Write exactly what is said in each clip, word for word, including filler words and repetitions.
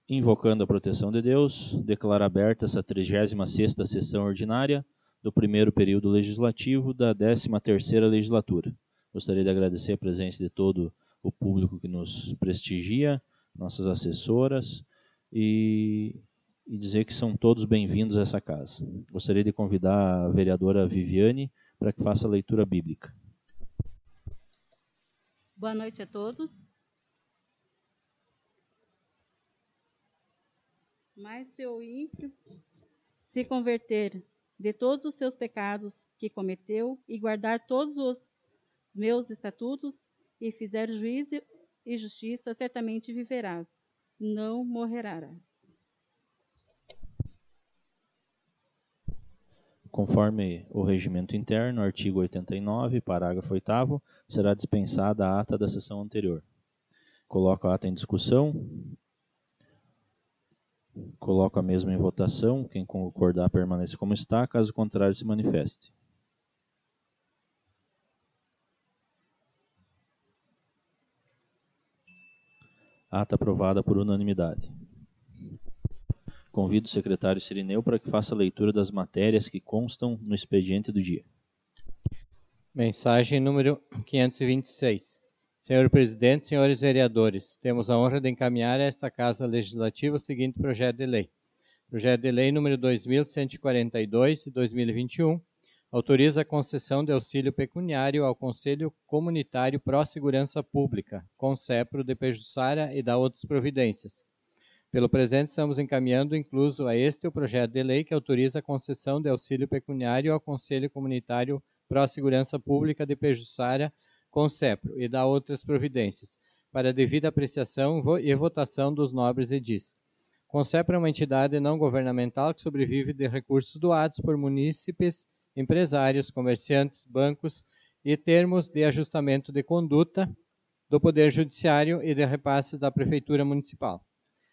Invocando a proteção de Deus, declaro aberta essa trigésima sexta sessão ordinária do primeiro período legislativo da décima terceira legislatura. Gostaria de agradecer a presença de todo o público que nos prestigia, nossas assessoras, e, e dizer que são todos bem-vindos a essa casa. Gostaria de convidar a vereadora Viviane para que faça a leitura bíblica. Boa noite a todos. Mas se o ímpio se converter de todos os seus pecados que cometeu e guardar todos os meus estatutos e fizer juízo e justiça, certamente viverás, não morrerás. Conforme o regimento interno, artigo oitenta e nove, parágrafo oitavo, será dispensada a ata da sessão anterior. Coloco a ata em discussão. Coloco a mesma em votação. Quem concordar permanece como está, caso contrário se manifeste. Ata aprovada por unanimidade. Convido o secretário Cirineu para que faça a leitura das matérias que constam no expediente do dia. Mensagem número quinhentos e vinte e seis. Senhor Presidente, senhores vereadores, temos a honra de encaminhar a esta Casa Legislativa o seguinte projeto de lei. Projeto de lei número dois mil cento e quarenta e dois, de dois mil e vinte e um, autoriza a concessão de auxílio pecuniário ao Conselho Comunitário Pró-Segurança Pública, CONSEPRO de Pejuçara e da outras providências. Pelo presente, estamos encaminhando incluso a este o projeto de lei que autoriza a concessão de auxílio pecuniário ao Conselho Comunitário Pró-Segurança Pública de Pejuçara, CONSEPRO, e da outras providências, para devida apreciação e votação dos nobres edis. CONSEPRO é uma entidade não governamental que sobrevive de recursos doados por munícipes, empresários, comerciantes, bancos e termos de ajustamento de conduta do Poder Judiciário e de repasses da Prefeitura Municipal.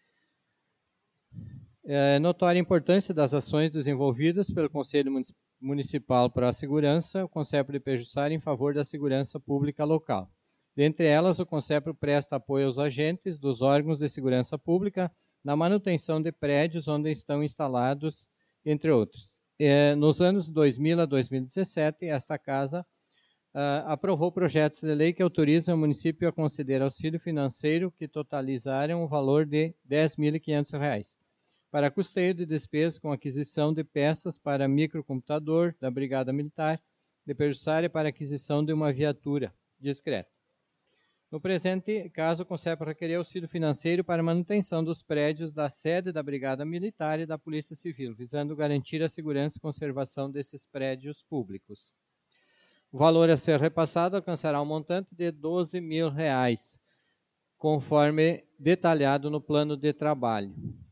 É notória a importância das ações desenvolvidas pelo Conselho Municipal para a Segurança, o CONSEPRO de Pejuçara, em favor da segurança pública local. Dentre elas, o CONSEPRO presta apoio aos agentes dos órgãos de segurança pública na manutenção de prédios onde estão instalados, entre outros. É, nos anos dois mil a dois mil e dezessete, esta Casa uh, aprovou projetos de lei que autorizam o município a conceder auxílio financeiro que totalizaram o valor de dez mil e quinhentos reais. Para custeio de despesas com aquisição de peças para microcomputador da Brigada Militar de Pejuçara e para aquisição de uma viatura discreta. No presente caso, o CONSEPRO requeriu auxílio financeiro para manutenção dos prédios da sede da Brigada Militar e da Polícia Civil, visando garantir a segurança e conservação desses prédios públicos. O valor a ser repassado alcançará um montante de doze mil reais, conforme detalhado no plano de trabalho.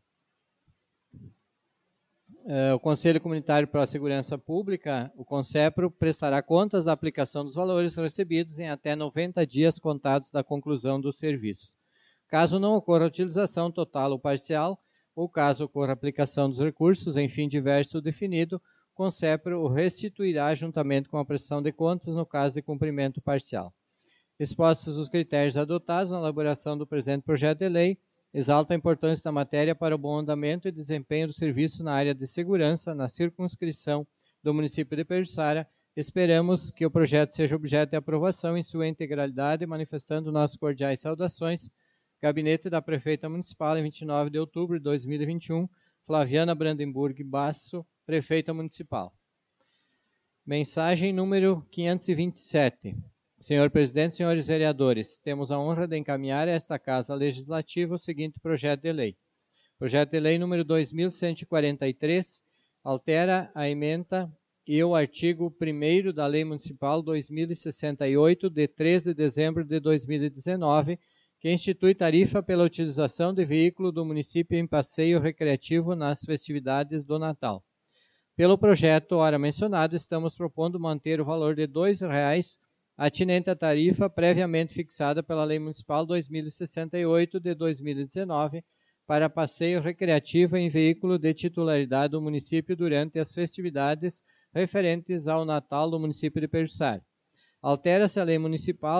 Uh, o Conselho Comunitário para a Segurança Pública, o CONSEPRO, prestará contas da aplicação dos valores recebidos em até noventa dias contados da conclusão do serviço. Caso não ocorra utilização total ou parcial, ou caso ocorra aplicação dos recursos em fim diverso definido, o CONSEPRO o restituirá juntamente com a prestação de contas no caso de cumprimento parcial. Expostos os critérios adotados na elaboração do presente projeto de lei, exalta a importância da matéria para o bom andamento e desempenho do serviço na área de segurança na circunscrição do município de Pejuçara. Esperamos que o projeto seja objeto de aprovação em sua integralidade, manifestando nossas cordiais saudações. Gabinete da Prefeita Municipal, em vinte e nove de outubro de dois mil e vinte e um, Flaviana Brandenburg Basso, Prefeita Municipal. Mensagem número quinhentos e vinte e sete. Senhor Presidente, senhores vereadores, temos a honra de encaminhar a esta Casa Legislativa o seguinte projeto de lei. Projeto de lei número dois mil cento e quarenta e três, altera a emenda e o artigo primeiro da Lei Municipal dois mil e sessenta e oito, de treze de dezembro de dois mil e dezenove, que institui tarifa pela utilização de veículo do município em passeio recreativo nas festividades do Natal. Pelo projeto ora mencionado, estamos propondo manter o valor de dois reais atinente à tarifa previamente fixada pela Lei Municipal dois mil e sessenta e oito de dois mil e dezenove para passeio recreativo em veículo de titularidade do município durante as festividades referentes ao Natal do município de Pejuçara. Altera-se a Lei Municipal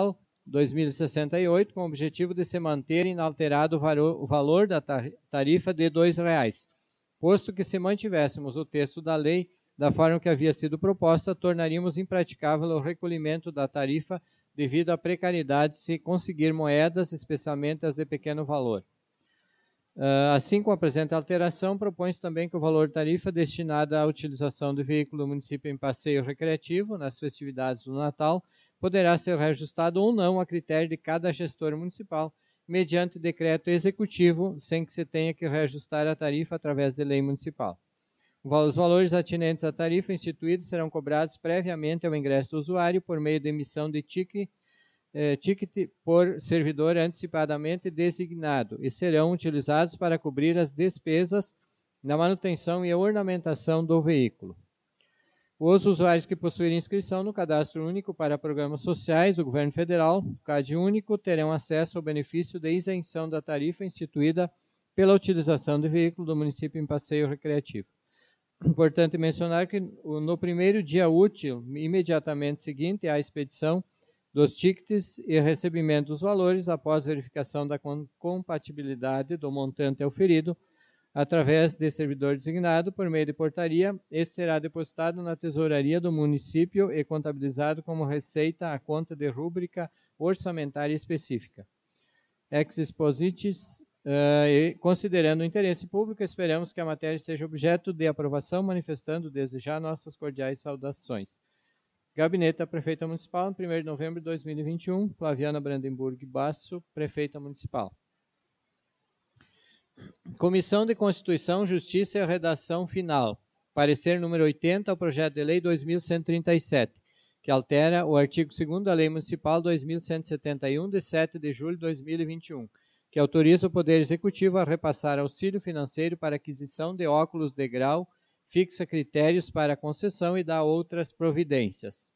dois mil e sessenta e oito, com o objetivo de se manter inalterado o valor da tarifa de dois reais, posto que se mantivéssemos o texto da lei da forma que havia sido proposta, tornaríamos impraticável o recolhimento da tarifa devido à precariedade de se conseguir moedas, especialmente as de pequeno valor. Assim, com a presente alteração, propõe-se também que o valor tarifa destinado à utilização do veículo do município em passeio recreativo nas festividades do Natal poderá ser reajustado ou não a critério de cada gestor municipal, mediante decreto executivo, sem que se tenha que reajustar a tarifa através de lei municipal. Os valores atinentes à tarifa instituída serão cobrados previamente ao ingresso do usuário por meio de emissão de ticket, eh, ticket por servidor antecipadamente designado e serão utilizados para cobrir as despesas na manutenção e ornamentação do veículo. Os usuários que possuírem inscrição no Cadastro Único para Programas Sociais do Governo Federal, CAD Único, terão acesso ao benefício de isenção da tarifa instituída pela utilização do veículo do município em passeio recreativo. Importante mencionar que no primeiro dia útil, imediatamente seguinte à expedição dos tickets e recebimento dos valores, após verificação da compatibilidade do montante auferido, através de servidor designado por meio de portaria, esse será depositado na tesouraria do município e contabilizado como receita à conta de rúbrica orçamentária específica. Ex expositis, Uh, e, considerando o interesse público, esperamos que a matéria seja objeto de aprovação, manifestando desde já nossas cordiais saudações. Gabinete da Prefeita Municipal, primeiro de novembro de dois mil e vinte e um, Flaviana Brandenburg Basso, Prefeita Municipal. Comissão de Constituição, Justiça e Redação Final. Parecer número oitenta ao projeto de lei dois mil cento e trinta e sete, que altera o artigo segundo da Lei Municipal dois mil cento e setenta e um, de sete de julho de dois mil e vinte e um, que autoriza o Poder Executivo a repassar auxílio financeiro para aquisição de óculos de grau, fixa critérios para a concessão e dá outras providências.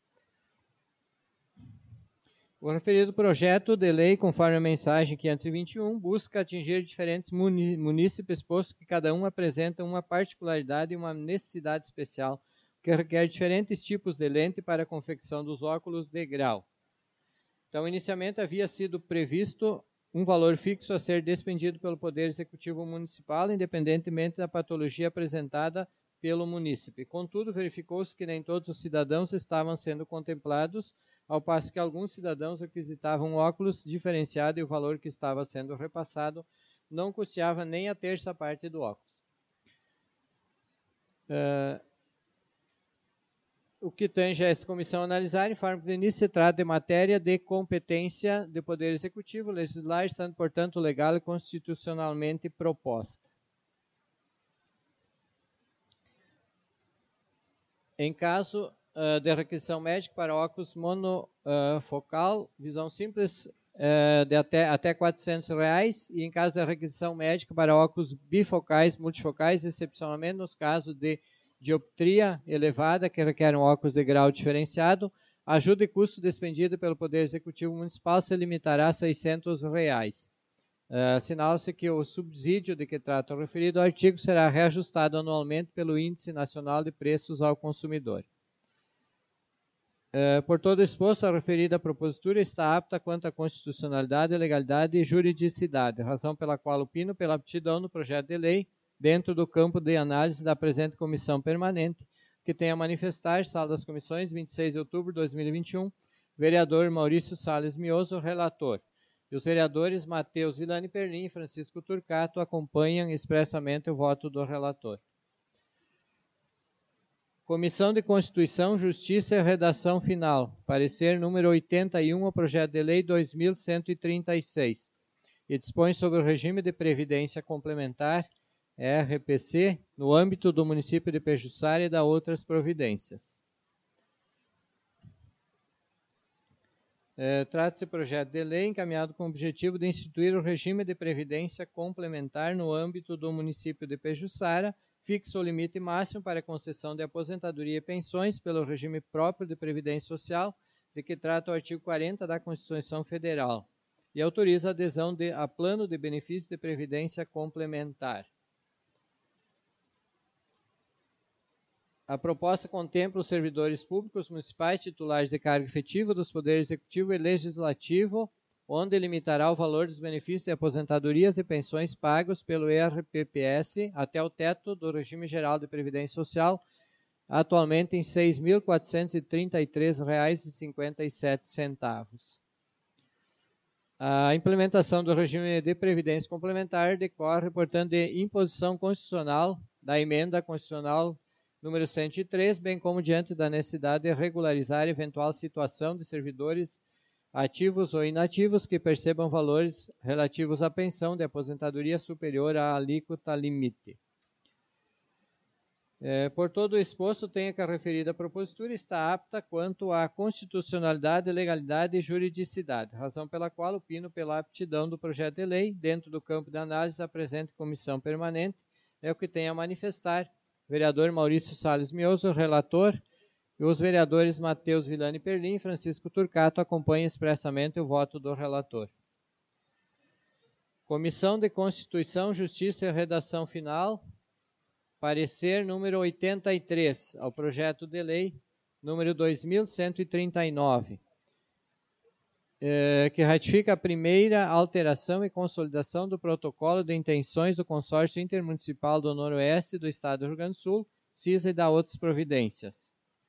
O referido projeto de lei, conforme a mensagem quinhentos e vinte e um, busca atingir diferentes munícipes, posto que cada um apresenta uma particularidade e uma necessidade especial, que requer diferentes tipos de lente para a confecção dos óculos de grau. Então, inicialmente havia sido previsto um valor fixo a ser despendido pelo Poder Executivo Municipal, independentemente da patologia apresentada pelo munícipe. Contudo, verificou-se que nem todos os cidadãos estavam sendo contemplados, ao passo que alguns cidadãos requisitavam óculos diferenciado e o valor que estava sendo repassado não custeava nem a terça parte do óculos. Uh, O que tange a essa comissão analisar, informa que, de início, se trata de matéria de competência do Poder Executivo, legislar, estando, portanto, legal e constitucionalmente proposta. Em caso uh, de requisição médica para óculos monofocal, uh, visão simples, uh, de até, até quatrocentos reais, e em caso de requisição médica para óculos bifocais, multifocais, excepcionalmente nos casos de dioptria elevada, que requer um óculos de grau diferenciado, ajuda e custo despendido pelo Poder Executivo Municipal se limitará a seiscentos reais. Uh, Assinala-se que o subsídio de que trata o referido artigo será reajustado anualmente pelo Índice Nacional de Preços ao Consumidor. Uh, por todo exposto, a referida propositura está apta quanto à constitucionalidade, legalidade e juridicidade, razão pela qual opino pela aptidão no projeto de lei dentro do campo de análise da presente comissão permanente, que tem a manifestar, sala das comissões, vinte e seis de outubro de dois mil e vinte e um, vereador Maurício Salles Mioso, relator. E os vereadores Matheus Vilani Perlim e Francisco Turcato acompanham expressamente o voto do relator. Comissão de Constituição, Justiça e Redação Final. Parecer número oitenta e um ao projeto de lei dois mil cento e trinta e seis. E dispõe sobre o regime de previdência complementar, R P C, no âmbito do município de Pejuçara e da outras providências. É, Trata-se de projeto de lei encaminhado com o objetivo de instituir o regime de previdência complementar no âmbito do município de Pejuçara, fixa o limite máximo para a concessão de aposentadoria e pensões pelo regime próprio de previdência social, de que trata o artigo quarenta da Constituição Federal, e autoriza a adesão de, a plano de benefício de previdência complementar. A proposta contempla os servidores públicos municipais titulares de cargo efetivo dos poderes executivo e legislativo, onde limitará o valor dos benefícios de aposentadorias e pensões pagos pelo I R P P S até o teto do regime geral de previdência social, atualmente em seis mil quatrocentos e trinta e três reais e cinquenta e sete centavos. A implementação do regime de previdência complementar decorre, portanto, de imposição constitucional da emenda constitucional número cento e três, bem como diante da necessidade de regularizar eventual situação de servidores ativos ou inativos que percebam valores relativos à pensão de aposentadoria superior à alíquota limite. É, por todo o exposto, tenho que a referida propositura está apta quanto à constitucionalidade, legalidade e juridicidade, razão pela qual opino pela aptidão do projeto de lei dentro do campo de análise da presente comissão permanente, é o que tenho a manifestar. Vereador Maurício Salles Mioso, relator, e os vereadores Matheus Villani Perlim e Francisco Turcato acompanham expressamente o voto do relator. Comissão de Constituição, Justiça e Redação Final. Parecer número oitenta e três, ao projeto de lei número dois mil cento e trinta e nove, eh, que ratifica a primeira alteração e consolidação do protocolo de intenções do Consórcio Intermunicipal do Noroeste do Estado do Rio Grande do Sul, CISA, e da outras providências.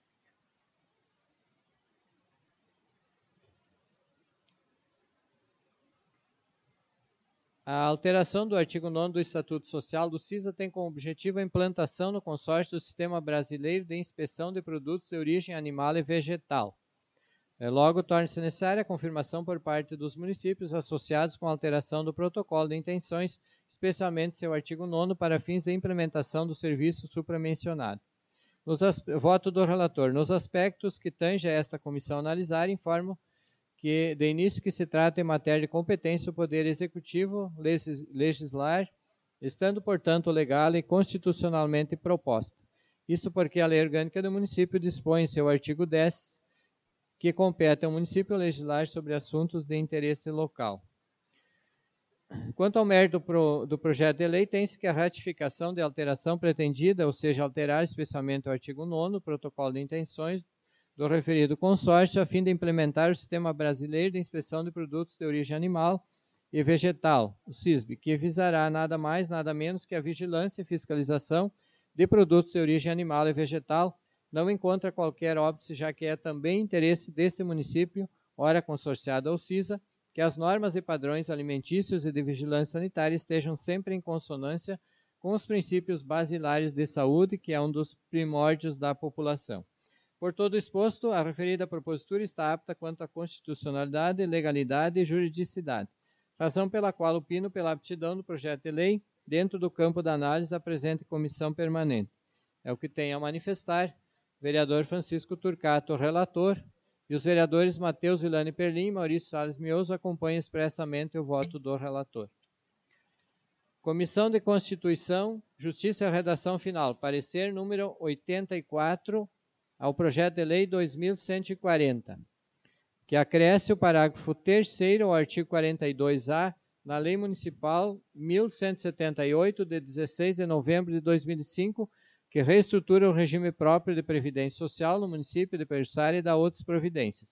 A alteração do artigo nono do Estatuto Social do CISA tem como objetivo a implantação no consórcio do Sistema Brasileiro de Inspeção de Produtos de Origem Animal e Vegetal. Logo, torna-se necessária a confirmação por parte dos municípios associados com a alteração do protocolo de intenções, especialmente seu artigo nono, para fins de implementação do serviço supramencionado. Nos voto do relator. Nos aspectos que tange a esta comissão analisar, informo que, de início, que se trata em matéria de competência do Poder Executivo legislar, estando, portanto, legal e constitucionalmente proposta. Isso porque a Lei Orgânica do Município dispõe em seu artigo dez que compete ao município legislar sobre assuntos de interesse local. Quanto ao mérito pro, do projeto de lei, tem-se que a ratificação de alteração pretendida, ou seja, alterar especialmente o artigo nono, protocolo de intenções, do referido consórcio, a fim de implementar o Sistema Brasileiro de Inspeção de Produtos de Origem Animal e Vegetal, o SISB, que visará nada mais, nada menos que a vigilância e fiscalização de produtos de origem animal e vegetal, não encontra qualquer óbice, já que é também interesse desse município, ora consorciado ao CISA, que as normas e padrões alimentícios e de vigilância sanitária estejam sempre em consonância com os princípios basilares de saúde, que é um dos primórdios da população. Por todo exposto, a referida propositura está apta quanto à constitucionalidade, legalidade e juridicidade, razão pela qual opino pela aptidão do projeto de lei dentro do campo da análise da presente comissão permanente. É o que tenho a manifestar. Vereador Francisco Turcato, relator, e os vereadores Matheus Villani Perlim e Maurício Salles Mioso acompanham expressamente o voto do relator. Comissão de Constituição, Justiça e Redação Final. Parecer número oitenta e quatro, ao projeto de lei dois mil cento e quarenta, que acresce o parágrafo terceiro ao artigo quarenta e dois A na Lei Municipal mil cento e setenta e oito, de dezesseis de novembro de dois mil e cinco, que reestrutura o regime próprio de previdência social no município de Peixara e da outras providências.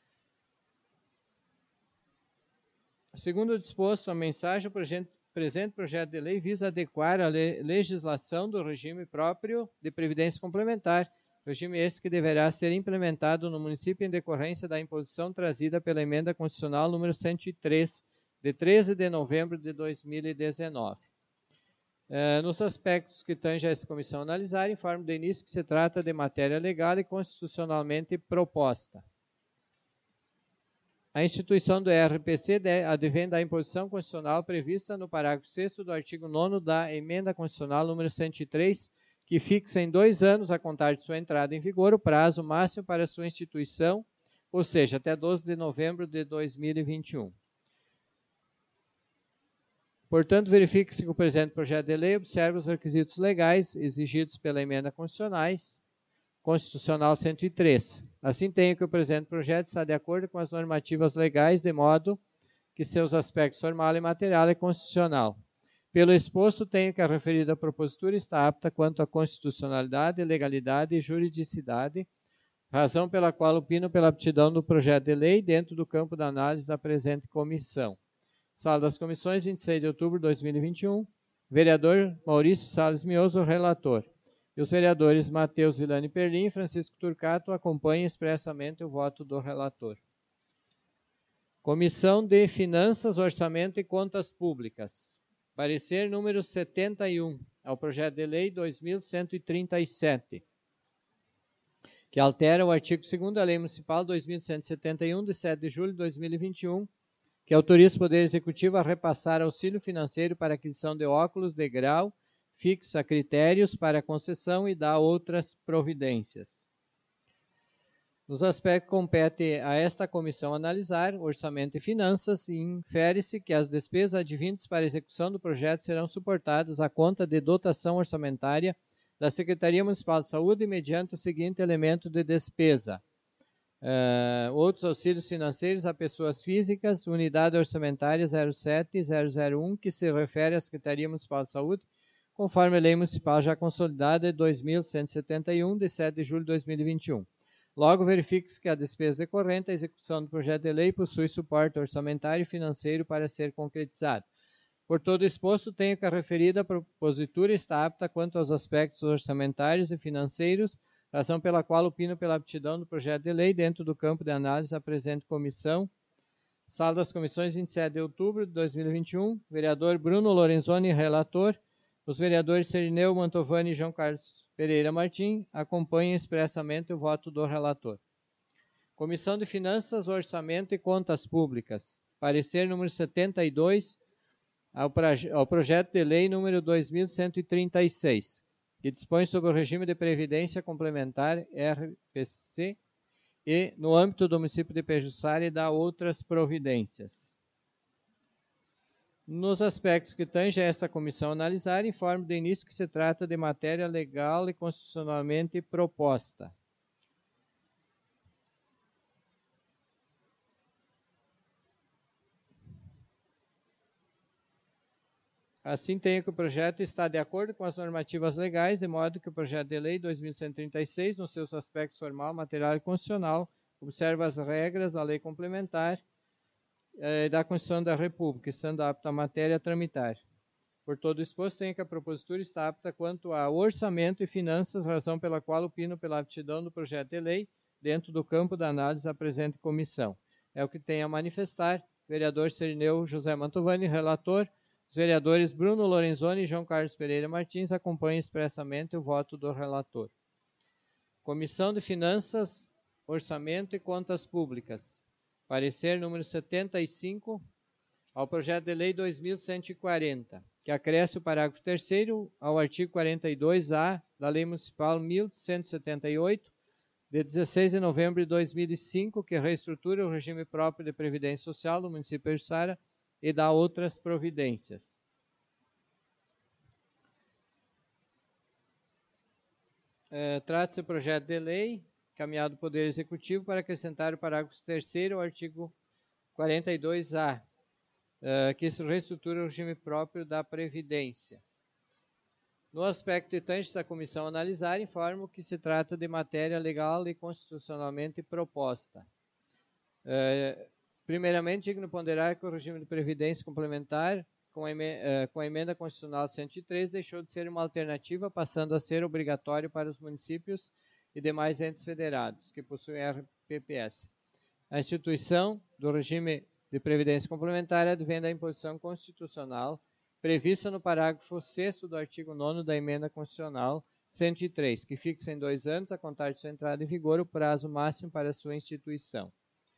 Segundo o disposto, a mensagem, o presente projeto de lei visa adequar a legislação do regime próprio de previdência complementar, regime esse que deverá ser implementado no município em decorrência da imposição trazida pela Emenda Constitucional número cento e três, de treze de novembro de dois mil e dezenove. Uh, nos aspectos que tange a essa comissão analisar, informo de início que se trata de matéria legal e constitucionalmente proposta. A instituição do R P C advém da imposição constitucional prevista no parágrafo sexto do artigo nono da Emenda Constitucional número cento e três, que fixa em dois anos, a contar de sua entrada em vigor, o prazo máximo para sua instituição, ou seja, até doze de novembro de dois mil e vinte e um. Portanto, verifique-se que o presente projeto de lei observa os requisitos legais exigidos pela Emenda Constitucionais, Constitucional cento e três. Assim, tenho que o presente projeto está de acordo com as normativas legais, de modo que seus aspectos formal e material é constitucional. Pelo exposto, tenho que a referida propositura está apta quanto à constitucionalidade, legalidade e juridicidade, razão pela qual opino pela aptidão do projeto de lei dentro do campo da análise da presente comissão. Sala das Comissões, vinte e seis de outubro de dois mil e vinte e um, vereador Maurício Salles Mioso, relator. E os vereadores Matheus Villani Perlim e Francisco Turcato acompanham expressamente o voto do relator. Comissão de Finanças, Orçamento e Contas Públicas. Parecer número setenta e um, ao projeto de lei dois mil cento e trinta e sete, que altera o artigo segundo da Lei Municipal dois mil cento e setenta e um, de sete de julho de dois mil e vinte e um, que autoriza o Poder Executivo a repassar auxílio financeiro para aquisição de óculos de grau, fixa critérios para concessão e dá outras providências. Nos aspectos que compete a esta comissão analisar, orçamento e finanças, infere-se que as despesas advindas para a execução do projeto serão suportadas à conta de dotação orçamentária da Secretaria Municipal de Saúde mediante o seguinte elemento de despesa. Uh, outros auxílios financeiros a pessoas físicas, unidade orçamentária zero sete zero zero um, que se refere à Secretaria Municipal de Saúde, conforme a Lei Municipal já consolidada de dois mil cento e setenta e um, de sete de julho de dois mil e vinte e um. Logo, verifique-se que a despesa decorrente da execução do projeto de lei possui suporte orçamentário e financeiro para ser concretizado. Por todo exposto, tenho que a referida propositura está apta quanto aos aspectos orçamentários e financeiros, razão pela qual opino pela aptidão do projeto de lei dentro do campo de análise da presente comissão. Sala das Comissões, vinte e sete de outubro de dois mil e vinte e um, vereador Bruno Lorenzoni, relator. Os vereadores Serineu Mantovani e João Carlos Pereira Martim acompanham expressamente o voto do relator. Comissão de Finanças, Orçamento e Contas Públicas. Parecer número setenta e dois ao, ao projeto de lei número dois mil cento e trinta e seis, que dispõe sobre o regime de previdência complementar R P C e, no âmbito do município de Pejuçara, e dá outras providências. Nos aspectos que tange a essa comissão analisar, informo de início que se trata de matéria legal e constitucionalmente proposta. Assim, tenho que o projeto está de acordo com as normativas legais, de modo que o projeto de lei dois mil cento e trinta e seis, nos seus aspectos formal, material e constitucional, observa as regras da lei complementar eh, da Constituição da República, estando apta a matéria a tramitar. Por todo exposto, tenho que a propositura está apta quanto a orçamento e finanças, razão pela qual opino pela aptidão do projeto de lei dentro do campo da análise da presente comissão. É o que tenho a manifestar. Vereador Serineu José Mantovani, relator. Os vereadores Bruno Lorenzoni e João Carlos Pereira Martins acompanham expressamente o voto do relator. Comissão de Finanças, Orçamento e Contas Públicas. Parecer número setenta e cinco ao projeto de lei dois mil cento e quarenta, que acresce o parágrafo terceiro ao artigo quarenta e dois A da Lei Municipal mil cento e setenta e oito, de dezesseis de novembro de dois mil e cinco, que reestrutura o regime próprio de previdência social do município de Pejuçara e dá outras providências. É, Trata-se do projeto de lei encaminhado do Poder Executivo para acrescentar o parágrafo terceiro ao artigo quarenta e dois A, é, que reestrutura o regime próprio da Previdência. No aspecto de tanges a comissão analisar, informo que se trata de matéria legal e constitucionalmente proposta. É, Primeiramente, digno ponderar que o regime de previdência complementar, com a, emenda, com a emenda constitucional cento e três, deixou de ser uma alternativa, passando a ser obrigatório para os municípios e demais entes federados, que possuem R P P S. A instituição do regime de previdência complementar advém da imposição constitucional prevista no parágrafo sexto do artigo nono da emenda constitucional cento e três, que fixa em dois anos, a contar de sua entrada em vigor, o prazo máximo para sua instituição.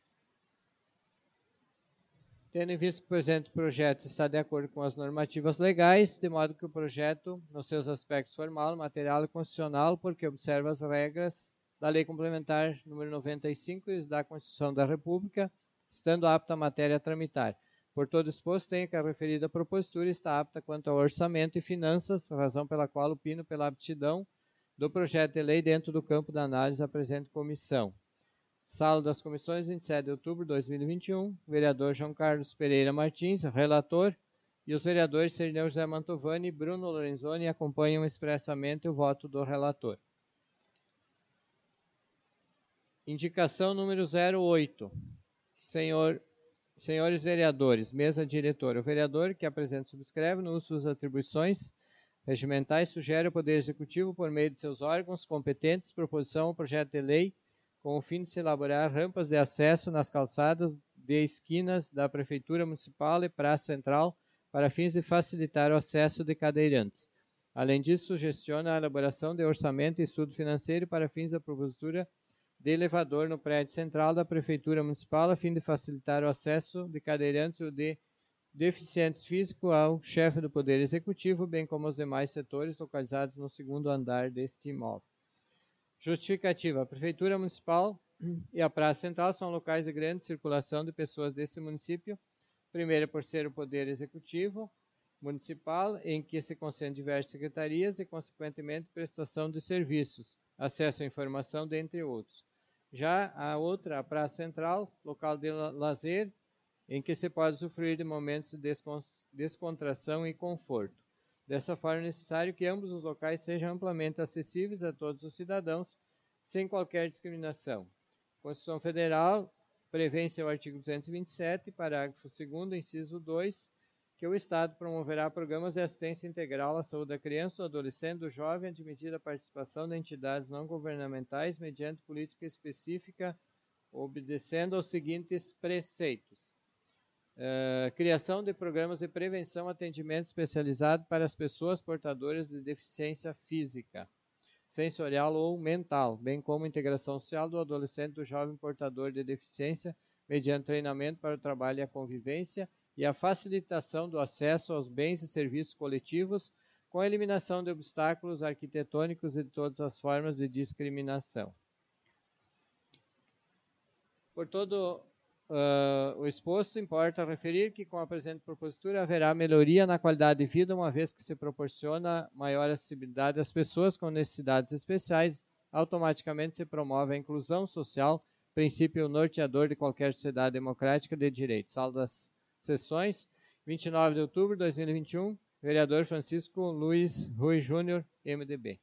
Tendo em vista que o presente projeto está de acordo com as normativas legais, de modo que o projeto, nos seus aspectos formal, material e constitucional, porque observa as regras da Lei Complementar número noventa e cinco e da Constituição da República, estando apta a matéria a tramitar. Por todo exposto, tenho que a referida propositura está apta quanto ao orçamento e finanças, razão pela qual opino pela aptidão do projeto de lei dentro do campo da análise da presente comissão. Sala das Comissões, vinte e sete de outubro de dois mil e vinte e um, vereador João Carlos Pereira Martins, relator, e os vereadores Sereneu José Mantovani e Bruno Lorenzoni acompanham expressamente o voto do relator. Indicação número zero oito. Senhor, senhores vereadores, mesa diretora. O vereador que apresenta e subscreve, no uso de suas atribuições regimentais, sugere ao Poder Executivo, por meio de seus órgãos competentes, proposição ao projeto de lei com o fim de se elaborar rampas de acesso nas calçadas de esquinas da Prefeitura Municipal e Praça Central para fins de facilitar o acesso de cadeirantes. Além disso, sugestiona a elaboração de orçamento e estudo financeiro para fins da propositura de elevador no prédio central da Prefeitura Municipal, a fim de facilitar o acesso de cadeirantes ou de deficientes físicos ao chefe do Poder Executivo, bem como aos demais setores localizados no segundo andar deste imóvel. Justificativa. A Prefeitura Municipal e a Praça Central são locais de grande circulação de pessoas desse município, primeiro por ser o Poder Executivo Municipal, em que se concentram diversas secretarias e, consequentemente, prestação de serviços, acesso à informação, dentre outros. Já a outra, a Praça Central, local de lazer, em que se pode usufruir de momentos de descontração e conforto. Dessa forma, é necessário que ambos os locais sejam amplamente acessíveis a todos os cidadãos, sem qualquer discriminação. A Constituição Federal prevê em seu artigo duzentos e vinte e sete, parágrafo segundo, inciso dois, que o Estado promoverá programas de assistência integral à saúde da criança, do adolescente, do jovem, admitida a participação de entidades não governamentais mediante política específica, obedecendo aos seguintes preceitos. Uh, criação de programas de prevenção e atendimento especializado para as pessoas portadoras de deficiência física, sensorial ou mental, bem como integração social do adolescente e do jovem portador de deficiência, mediante treinamento para o trabalho e a convivência, e a facilitação do acesso aos bens e serviços coletivos, com a eliminação de obstáculos arquitetônicos e de todas as formas de discriminação. Por todo uh, o exposto, importa referir que, com a presente propositura, haverá melhoria na qualidade de vida, uma vez que se proporciona maior acessibilidade às pessoas com necessidades especiais, automaticamente se promove a inclusão social, princípio norteador de qualquer sociedade democrática de direito. Sala das Sessões, vinte e nove de outubro de dois mil e vinte e um, vereador Francisco Luiz Rui Júnior, M D B.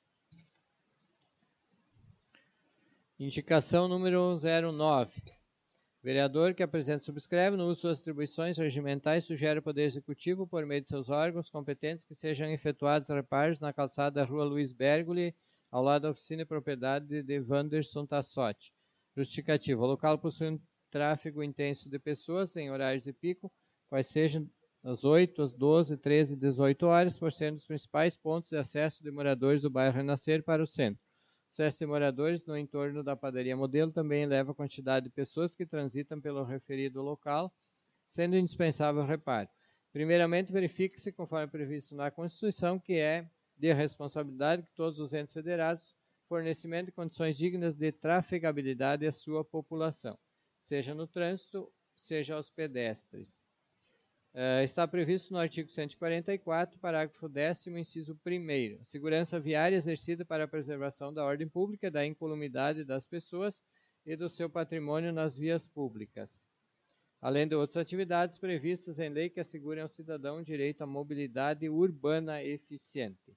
Indicação número zero nove. Vereador que apresenta e subscreve, no uso de suas atribuições regimentais, sugere ao Poder Executivo, por meio de seus órgãos competentes, que sejam efetuados reparos na calçada da Rua Luiz Bergoli, ao lado da oficina e propriedade de Wanderson Tassotti. Justificativa. O local possui um tráfego intenso de pessoas em horários de pico, quais sejam as oito, as doze, treze e dezoito horas, por serem os principais pontos de acesso de moradores do bairro Renascer para o centro. O acesso de moradores no entorno da padaria Modelo também eleva a quantidade de pessoas que transitam pelo referido local, sendo indispensável o reparo. Primeiramente, verifique-se, conforme previsto na Constituição, que é de responsabilidade de todos os entes federados fornecimento de condições dignas de trafegabilidade à sua população, seja no trânsito, seja aos pedestres. Uh, está previsto no artigo cento e quarenta e quatro, parágrafo décimo, inciso primeiro, segurança viária exercida para a preservação da ordem pública, da incolumidade das pessoas e do seu patrimônio nas vias públicas, além de outras atividades previstas em lei que assegurem ao cidadão o direito à mobilidade urbana eficiente.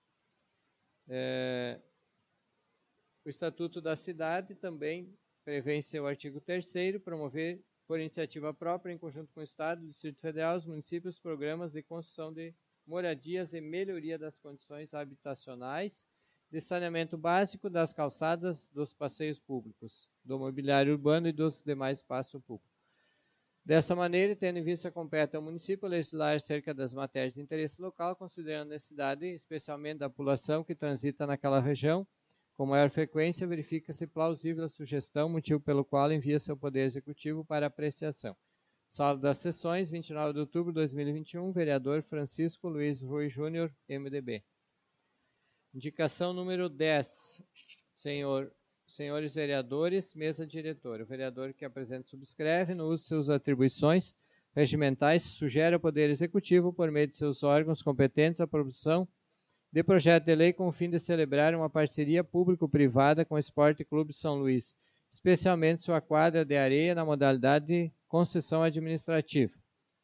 Uh, o Estatuto da Cidade também prevê em seu artigo terceiro promover, por iniciativa própria, em conjunto com o Estado, o Distrito Federal, os municípios, programas de construção de moradias e melhoria das condições habitacionais, de saneamento básico das calçadas, dos passeios públicos, do mobiliário urbano e dos demais espaços públicos. Dessa maneira, tendo em vista compete ao município legislar acerca das matérias de interesse local, considerando a necessidade, especialmente da população que transita naquela região, com maior frequência, verifica-se plausível a sugestão, motivo pelo qual envia-se ao Poder Executivo para apreciação. Sala das Sessões, vinte e nove de outubro de dois mil e vinte e um, vereador Francisco Luiz Rui Júnior, M D B. Indicação número dez. Senhor, senhores vereadores, mesa diretora. O vereador que apresenta e subscreve, no uso de suas atribuições regimentais, sugere ao Poder Executivo, por meio de seus órgãos competentes, a produção de projeto de lei com o fim de celebrar uma parceria público-privada com o Esporte Clube São Luís, especialmente sua quadra de areia na modalidade de concessão administrativa.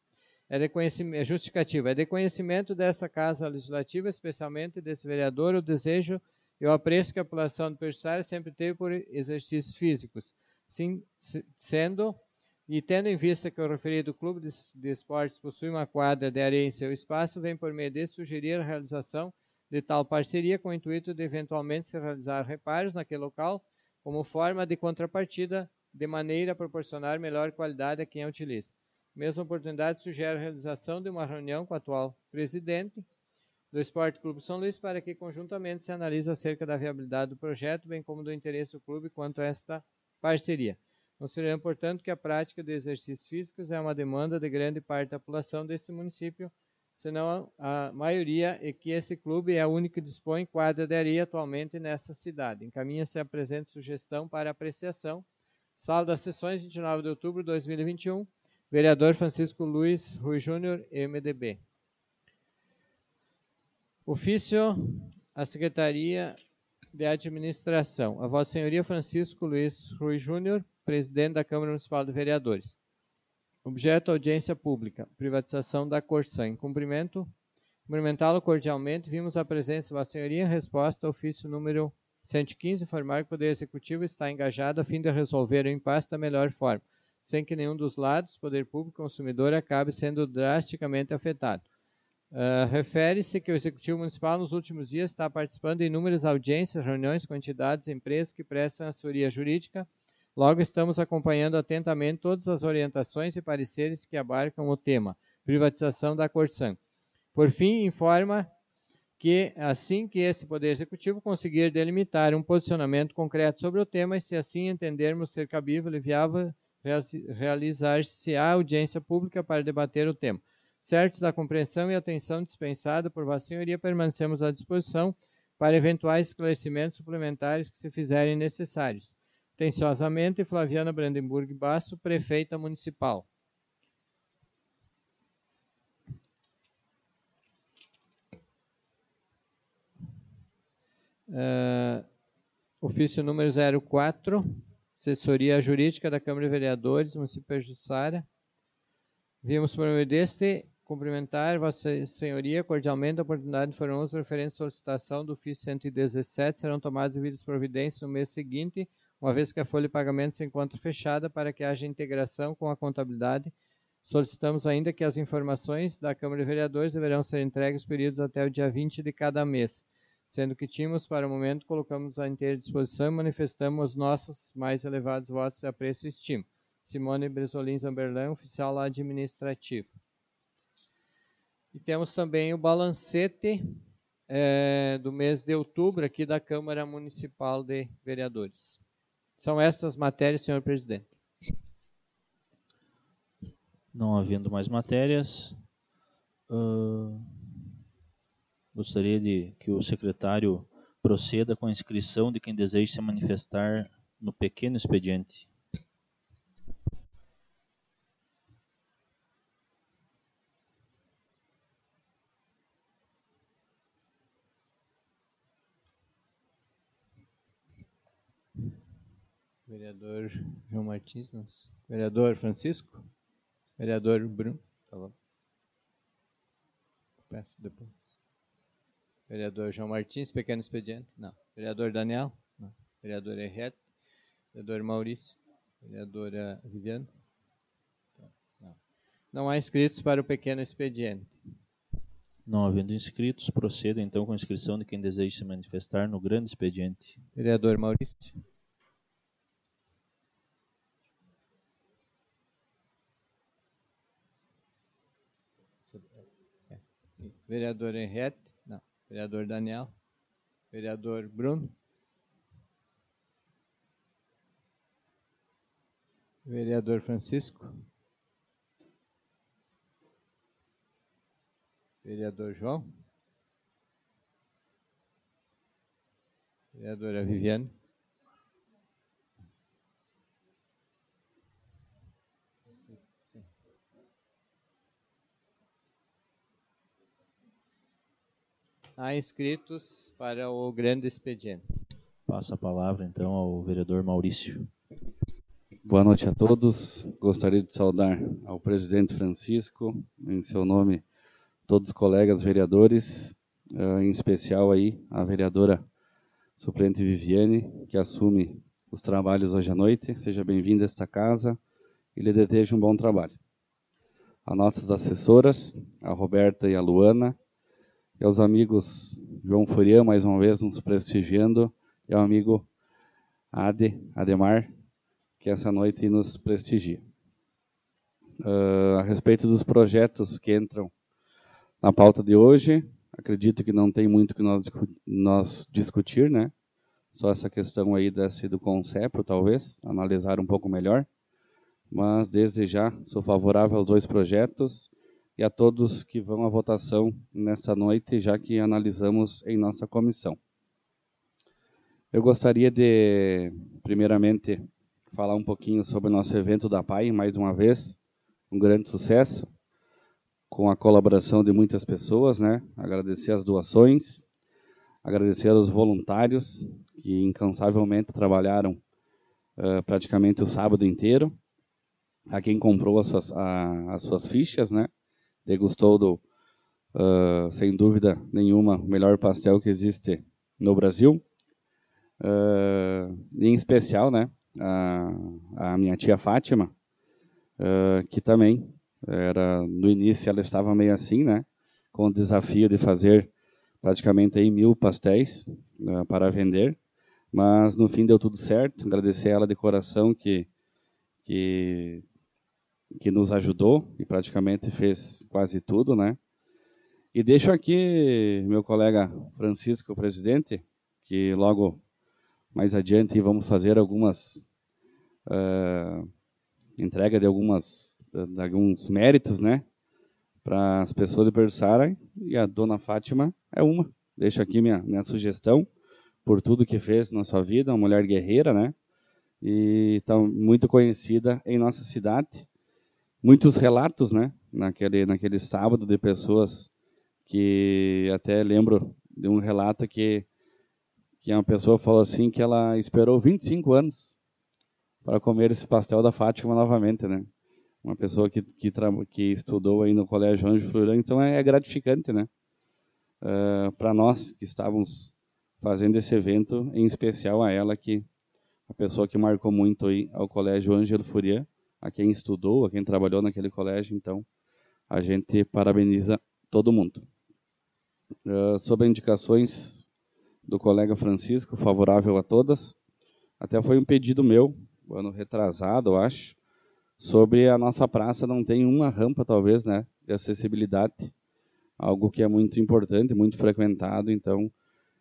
É de conhecimento, é justificativa. É de conhecimento dessa Casa Legislativa, especialmente desse vereador, o desejo e o apreço que a população de Peixoçara sempre teve por exercícios físicos. Sim, sendo e tendo em vista que o referido clube de, de esportes possui uma quadra de areia em seu espaço, vem por meio desse sugerir a realização de tal parceria com o intuito de eventualmente se realizar reparos naquele local como forma de contrapartida, de maneira a proporcionar melhor qualidade a quem a utiliza. Mesma oportunidade sugere a realização de uma reunião com o atual presidente do Esporte Clube São Luís para que conjuntamente se analise acerca da viabilidade do projeto, bem como do interesse do clube quanto a esta parceria. Considerando, portanto, que a prática de exercícios físicos é uma demanda de grande parte da população desse município, senão a maioria, e que esse clube é o único que dispõe quadra de areia atualmente nessa cidade. Encaminha-se a presente sugestão para apreciação. Sala das Sessões, vinte e nove de outubro de dois mil e vinte e um. Vereador Francisco Luiz Rui Júnior, M D B. Ofício à Secretaria de Administração. A Vossa Senhoria Francisco Luiz Rui Júnior, presidente da Câmara Municipal de Vereadores. Objeto: audiência pública. Privatização da Corsan. Em cumprimento, cumprimentá-lo cordialmente, vimos a presença de Vossa Senhoria em resposta ao ofício número cento e quinze, informar que o Poder Executivo está engajado a fim de resolver o impasse da melhor forma, sem que nenhum dos lados, poder público e consumidor, acabe sendo drasticamente afetado. Uh, refere-se que o Executivo Municipal nos últimos dias está participando de inúmeras audiências, reuniões com entidades e empresas que prestam assessoria jurídica. Logo, estamos acompanhando atentamente todas as orientações e pareceres que abarcam o tema, privatização da Corsan. Por fim, informa que, assim que esse Poder Executivo conseguir delimitar um posicionamento concreto sobre o tema, e se assim entendermos ser cabível e viável, realizar-se a audiência pública para debater o tema. Certos da compreensão e atenção dispensada por Vossa Senhoria, permanecemos à disposição para eventuais esclarecimentos suplementares que se fizerem necessários. Atenciosamente, Flaviana Brandenburg Basso, Prefeita Municipal. Uh, ofício número zero quatro, Assessoria Jurídica da Câmara de Vereadores, município de Peixoçara. Vimos por meio deste cumprimentar Vossa Senhoria cordialmente a oportunidade de informamos referente à solicitação do ofício cento e dezessete, serão tomadas devidas providências no mês seguinte, uma vez que a folha de pagamento se encontra fechada, para que haja integração com a contabilidade. Solicitamos ainda que as informações da Câmara de Vereadores deverão ser entregues períodos até o dia vinte de cada mês, sendo que tínhamos, para o momento, colocamos à inteira disposição e manifestamos os nossos mais elevados votos de apreço e estima. Simone Bresolim Zamberlan, oficial administrativo. E temos também o balancete é, do mês de outubro aqui da Câmara Municipal de Vereadores. São essas matérias, senhor presidente. Não havendo mais matérias, uh, gostaria de que o secretário proceda com a inscrição de quem deseja se manifestar no pequeno expediente. Vereador João Martins, não. Vereador Francisco, vereador Bruno, tá bom. Peço depois. Vereador João Martins, pequeno expediente, não. Vereador Daniel, não. Vereador Henriette, vereador Maurício, vereadora Viviane, não. Não há inscritos para o pequeno expediente. Não havendo inscritos, proceda então com a inscrição de quem deseja se manifestar no grande expediente. Vereador Maurício. Vereador Henriette, não. Vereador Daniel, vereador Bruno, vereador Francisco, vereador João, vereadora Viviane, há inscritos para o grande expediente. Passa a palavra, então, ao vereador Maurício. Boa noite a todos. Gostaria de saudar ao presidente Francisco, em seu nome, todos os colegas vereadores, em especial aí a vereadora suplente Viviane, que assume os trabalhos hoje à noite. Seja bem-vinda a esta casa e lhe desejo um bom trabalho. As nossas assessoras, a Roberta e a Luana, e aos amigos João Furian, mais uma vez nos prestigiando, e ao amigo Ade, Ademar, que essa noite nos prestigia. Uh, a respeito dos projetos que entram na pauta de hoje, acredito que não tem muito que nós, nós discutir, né? Só essa questão aí desse do Concepro, talvez, analisar um pouco melhor. Mas, desde já, sou favorável aos dois projetos e a todos que vão à votação nesta noite, já que analisamos em nossa comissão. Eu gostaria de, primeiramente, falar um pouquinho sobre o nosso evento da P A I, mais uma vez, um grande sucesso, com a colaboração de muitas pessoas, né? Agradecer as doações, agradecer aos voluntários, que incansavelmente trabalharam uh, praticamente o sábado inteiro, a quem comprou as suas, a, as suas fichas, né? Degustou, do, uh, sem dúvida nenhuma, o melhor pastel que existe no Brasil, uh, em especial, né? A, a minha tia Fátima, uh, que também era, no início ela estava meio assim, né, com o desafio de fazer praticamente aí mil pastéis uh, para vender, mas no fim deu tudo certo. Agradecer a ela de coração que, que, que nos ajudou e praticamente fez quase tudo, né. E deixo aqui meu colega Francisco, o presidente, que logo mais adiante vamos fazer algumas uh, entrega de algumas de alguns méritos, né, para as pessoas de Berçara, e a dona Fátima é uma. Deixo aqui minha minha sugestão por tudo que fez na sua vida, uma mulher guerreira, né, e tá muito conhecida em nossa cidade. Muitos relatos, né, naquele naquele sábado, de pessoas que até lembro de um relato que que uma pessoa falou assim que ela esperou vinte e cinco anos para comer esse pastel da Fátima novamente, né? Uma pessoa que que, que estudou aí no Colégio Anjo Florão, então é, é gratificante, né? Uh, para nós que estávamos fazendo esse evento, em especial a ela, que a pessoa que marcou muito aí ao Colégio Ângelo Furian, a quem estudou, a quem trabalhou naquele colégio. Então a gente parabeniza todo mundo. Uh, sobre indicações do colega Francisco, favorável a todas. Até foi um pedido meu, ano retrasado, eu acho, sobre a nossa praça não tem uma rampa, talvez, né, de acessibilidade, algo que é muito importante, muito frequentado. Então,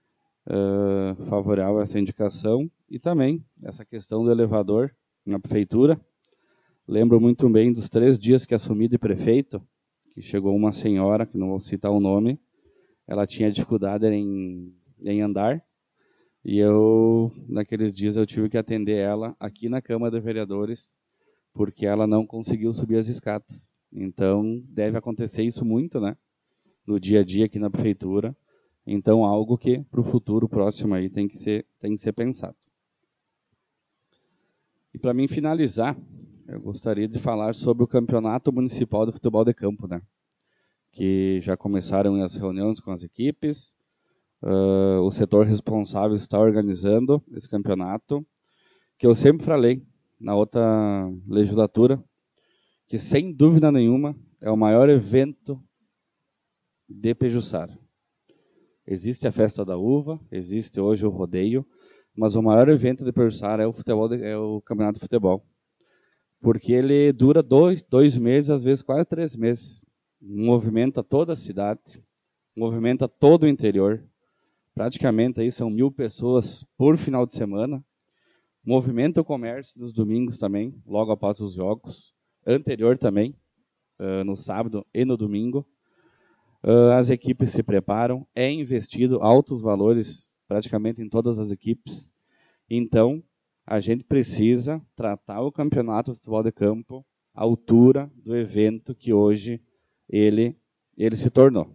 uh, favorável a essa indicação. E também essa questão do elevador na prefeitura. Lembro muito bem dos três dias que assumi de prefeito, que chegou uma senhora, que não vou citar o nome, ela tinha dificuldade em, em andar, e eu, naqueles dias, eu tive que atender ela aqui na Câmara de Vereadores, porque ela não conseguiu subir as escadas. Então, deve acontecer isso muito, né, no dia a dia aqui na prefeitura. Então, algo que, para o futuro próximo, aí, tem que ser, tem que ser pensado. E, para mim finalizar, eu gostaria de falar sobre o Campeonato Municipal de Futebol de Campo, né, que já começaram as reuniões com as equipes. Uh, o setor responsável está organizando esse campeonato, que eu sempre falei na outra legislatura, que sem dúvida nenhuma é o maior evento de Pejuçara. Existe a Festa da Uva, existe hoje o rodeio, mas o maior evento de Pejuçara é o futebol, de, é o campeonato de futebol, porque ele dura dois, dois meses, às vezes quase três meses, movimenta toda a cidade, movimenta todo o interior. Praticamente aí são mil pessoas por final de semana. Movimenta o comércio nos domingos também, logo após os jogos. Anterior também, uh, no sábado e no domingo. Uh, as equipes se preparam, é investido altos valores praticamente em todas as equipes. Então, a gente precisa tratar o campeonato de futebol de campo à altura do evento que hoje ele, ele se tornou.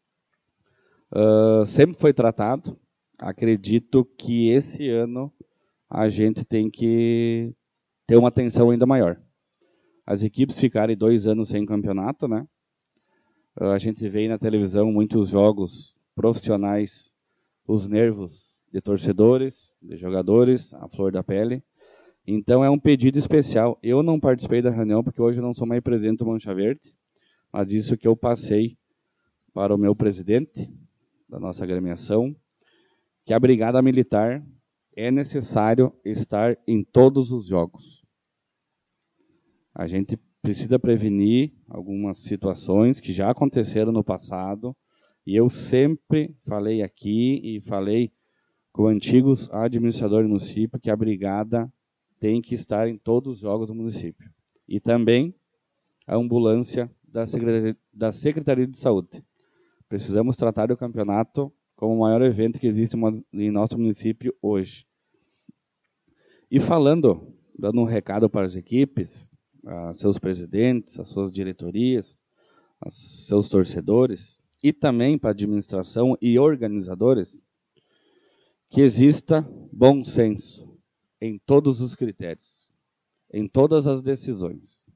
Uh, sempre foi tratado. Acredito que esse ano a gente tem que ter uma atenção ainda maior. As equipes ficarem dois anos sem campeonato, né? A gente vê na televisão muitos jogos profissionais, os nervos de torcedores, de jogadores, a flor da pele. Então é um pedido especial. Eu não participei da reunião porque hoje eu não sou mais presidente do Mancha Verde, mas isso que eu passei para o meu presidente da nossa agremiação, que a Brigada Militar é necessário estar em todos os jogos. A gente precisa prevenir algumas situações que já aconteceram no passado, e eu sempre falei aqui e falei com antigos administradores do município que a Brigada tem que estar em todos os jogos do município. E também a ambulância da Secretaria, da Secretaria de Saúde. Precisamos tratar do campeonato como o maior evento que existe em nosso município hoje. E falando, dando um recado para as equipes, a seus presidentes, as suas diretorias, aos seus torcedores, e também para a administração e organizadores, que exista bom senso em todos os critérios, em todas as decisões.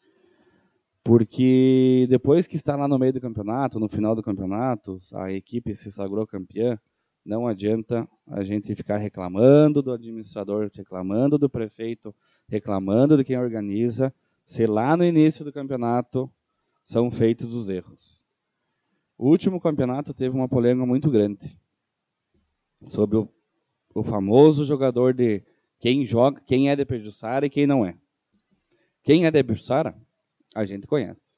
Porque depois que está lá no meio do campeonato, no final do campeonato, a equipe se sagrou campeã, não adianta a gente ficar reclamando do administrador, reclamando do prefeito, reclamando de quem organiza, se lá no início do campeonato são feitos os erros. O último campeonato teve uma polêmica muito grande sobre o, o famoso jogador de quem joga, quem é de Pejuçara e quem não é. Quem é de Pejuçara, a gente conhece.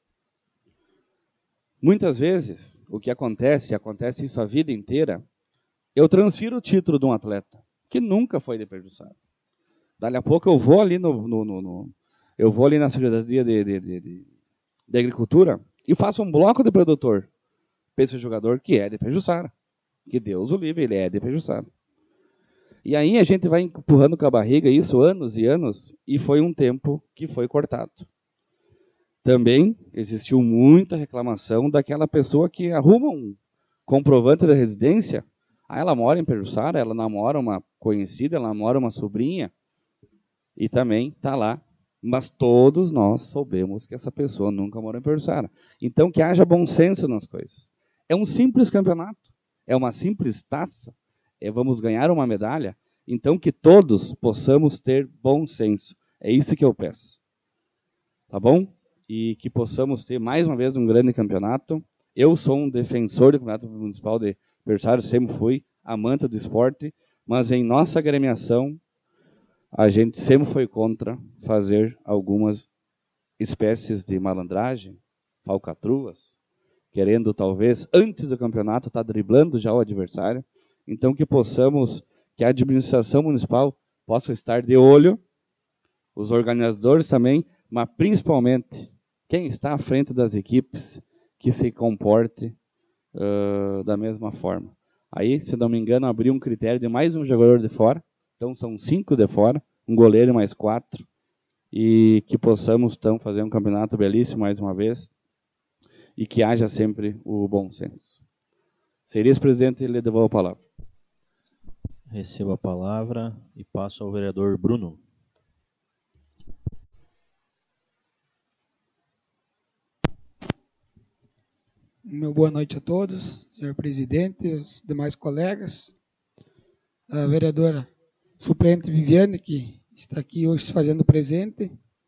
Muitas vezes, o que acontece, e acontece isso a vida inteira, eu transfiro o título de um atleta que nunca foi de Pejuçara. Dali a pouco eu vou ali no, no, no, no eu vou ali na Secretaria de, de, de, de, de Agricultura e faço um bloco de produtor para esse jogador que é de Pejuçara. Que Deus o livre, ele é de Pejuçara. E aí a gente vai empurrando com a barriga isso anos e anos, e foi um tempo que foi cortado. Também existiu muita reclamação daquela pessoa que arruma um comprovante da residência. Ah, ela mora em Pejuçara, ela namora uma conhecida, ela namora uma sobrinha, e também está lá. Mas todos nós soubemos que essa pessoa nunca morou em Pejuçara. Então, que haja bom senso nas coisas. É um simples campeonato, é uma simples taça, é, vamos ganhar uma medalha, então que todos possamos ter bom senso. É isso que eu peço. Tá bom? E que possamos ter, mais uma vez, um grande campeonato. Eu sou um defensor do Campeonato Municipal de Pejuçara, sempre fui amante do esporte, mas em nossa agremiação, a gente sempre foi contra fazer algumas espécies de malandragem, falcatruas, querendo talvez, antes do campeonato, estar tá driblando já o adversário. Então que possamos, que a administração municipal possa estar de olho, os organizadores também, mas principalmente quem está à frente das equipes, que se comporte uh, da mesma forma. Aí, se não me engano, abriu um critério de mais um jogador de fora, então são cinco de fora, um goleiro e mais quatro, e que possamos então fazer um campeonato belíssimo mais uma vez, e que haja sempre o bom senso. Seria esse presidente, ele devolve a palavra. Recebo a palavra e passo ao vereador Bruno. Meu boa noite a todos, senhor presidente, os demais colegas, a vereadora suplente Viviane, que está aqui hoje se fazendo presente,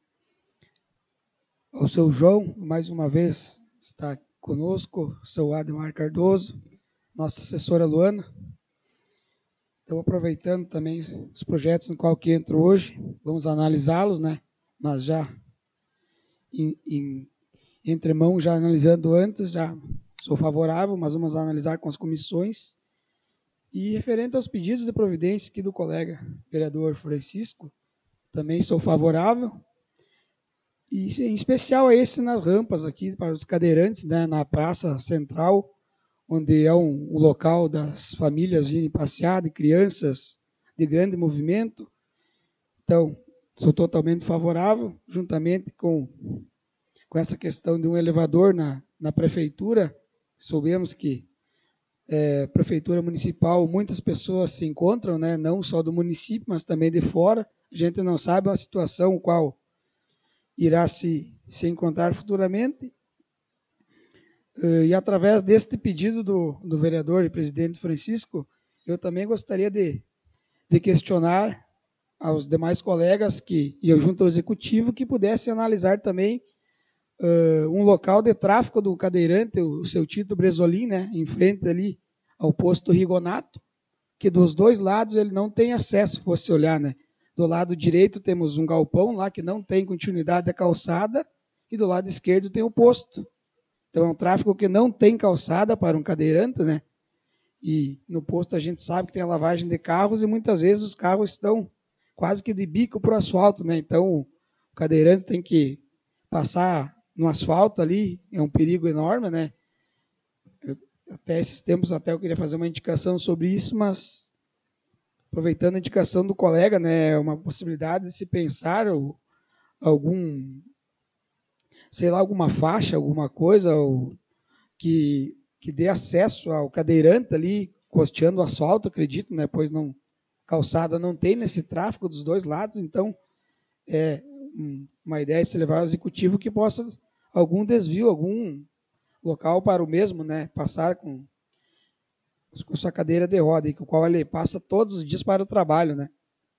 ao seu João, mais uma vez está conosco, o seu Ademar Cardoso, nossa assessora Luana. Então, aproveitando também os projetos no qual que entro hoje, vamos analisá-los, né? Mas já em, em entre mãos, já analisando antes, já sou favorável, mas vamos analisar com as comissões. E referente aos pedidos de providência aqui do colega vereador Francisco, também sou favorável. E em especial a esse nas rampas aqui, para os cadeirantes, né, na praça central, onde é um, um local das famílias virem passear, de crianças de grande movimento. Então, sou totalmente favorável, juntamente com... com essa questão de um elevador na, na prefeitura. Soubemos que é, prefeitura municipal, muitas pessoas se encontram, né, não só do município, mas também de fora, a gente não sabe a situação qual irá se, se encontrar futuramente. E através deste pedido do, do vereador e presidente Francisco, eu também gostaria de, de questionar aos demais colegas que, e eu junto ao executivo, que pudessem analisar também uh, um local de tráfego do cadeirante, o, o seu Tito Bresolim, né, em frente ali ao posto Rigonato, que dos dois lados ele não tem acesso, fosse olhar, né? Do lado direito temos um galpão lá que não tem continuidade da calçada e do lado esquerdo tem o posto. Então é um tráfego que não tem calçada para um cadeirante, né? E no posto a gente sabe que tem a lavagem de carros e muitas vezes os carros estão quase que de bico para o asfalto, né? Então o cadeirante tem que passar no asfalto ali, é um perigo enorme, né? Eu, até esses tempos até eu queria fazer uma indicação sobre isso, mas aproveitando a indicação do colega, né, uma possibilidade de se pensar ou, algum, sei lá, alguma faixa, alguma coisa ou, que, que dê acesso ao cadeirante ali, costeando o asfalto, acredito, né, pois não, calçada não tem nesse tráfego dos dois lados, então é uma ideia de se levar ao executivo que possa algum desvio, algum local para o mesmo, né, passar com com sua cadeira de roda, e com o qual ele passa todos os dias para o trabalho, né?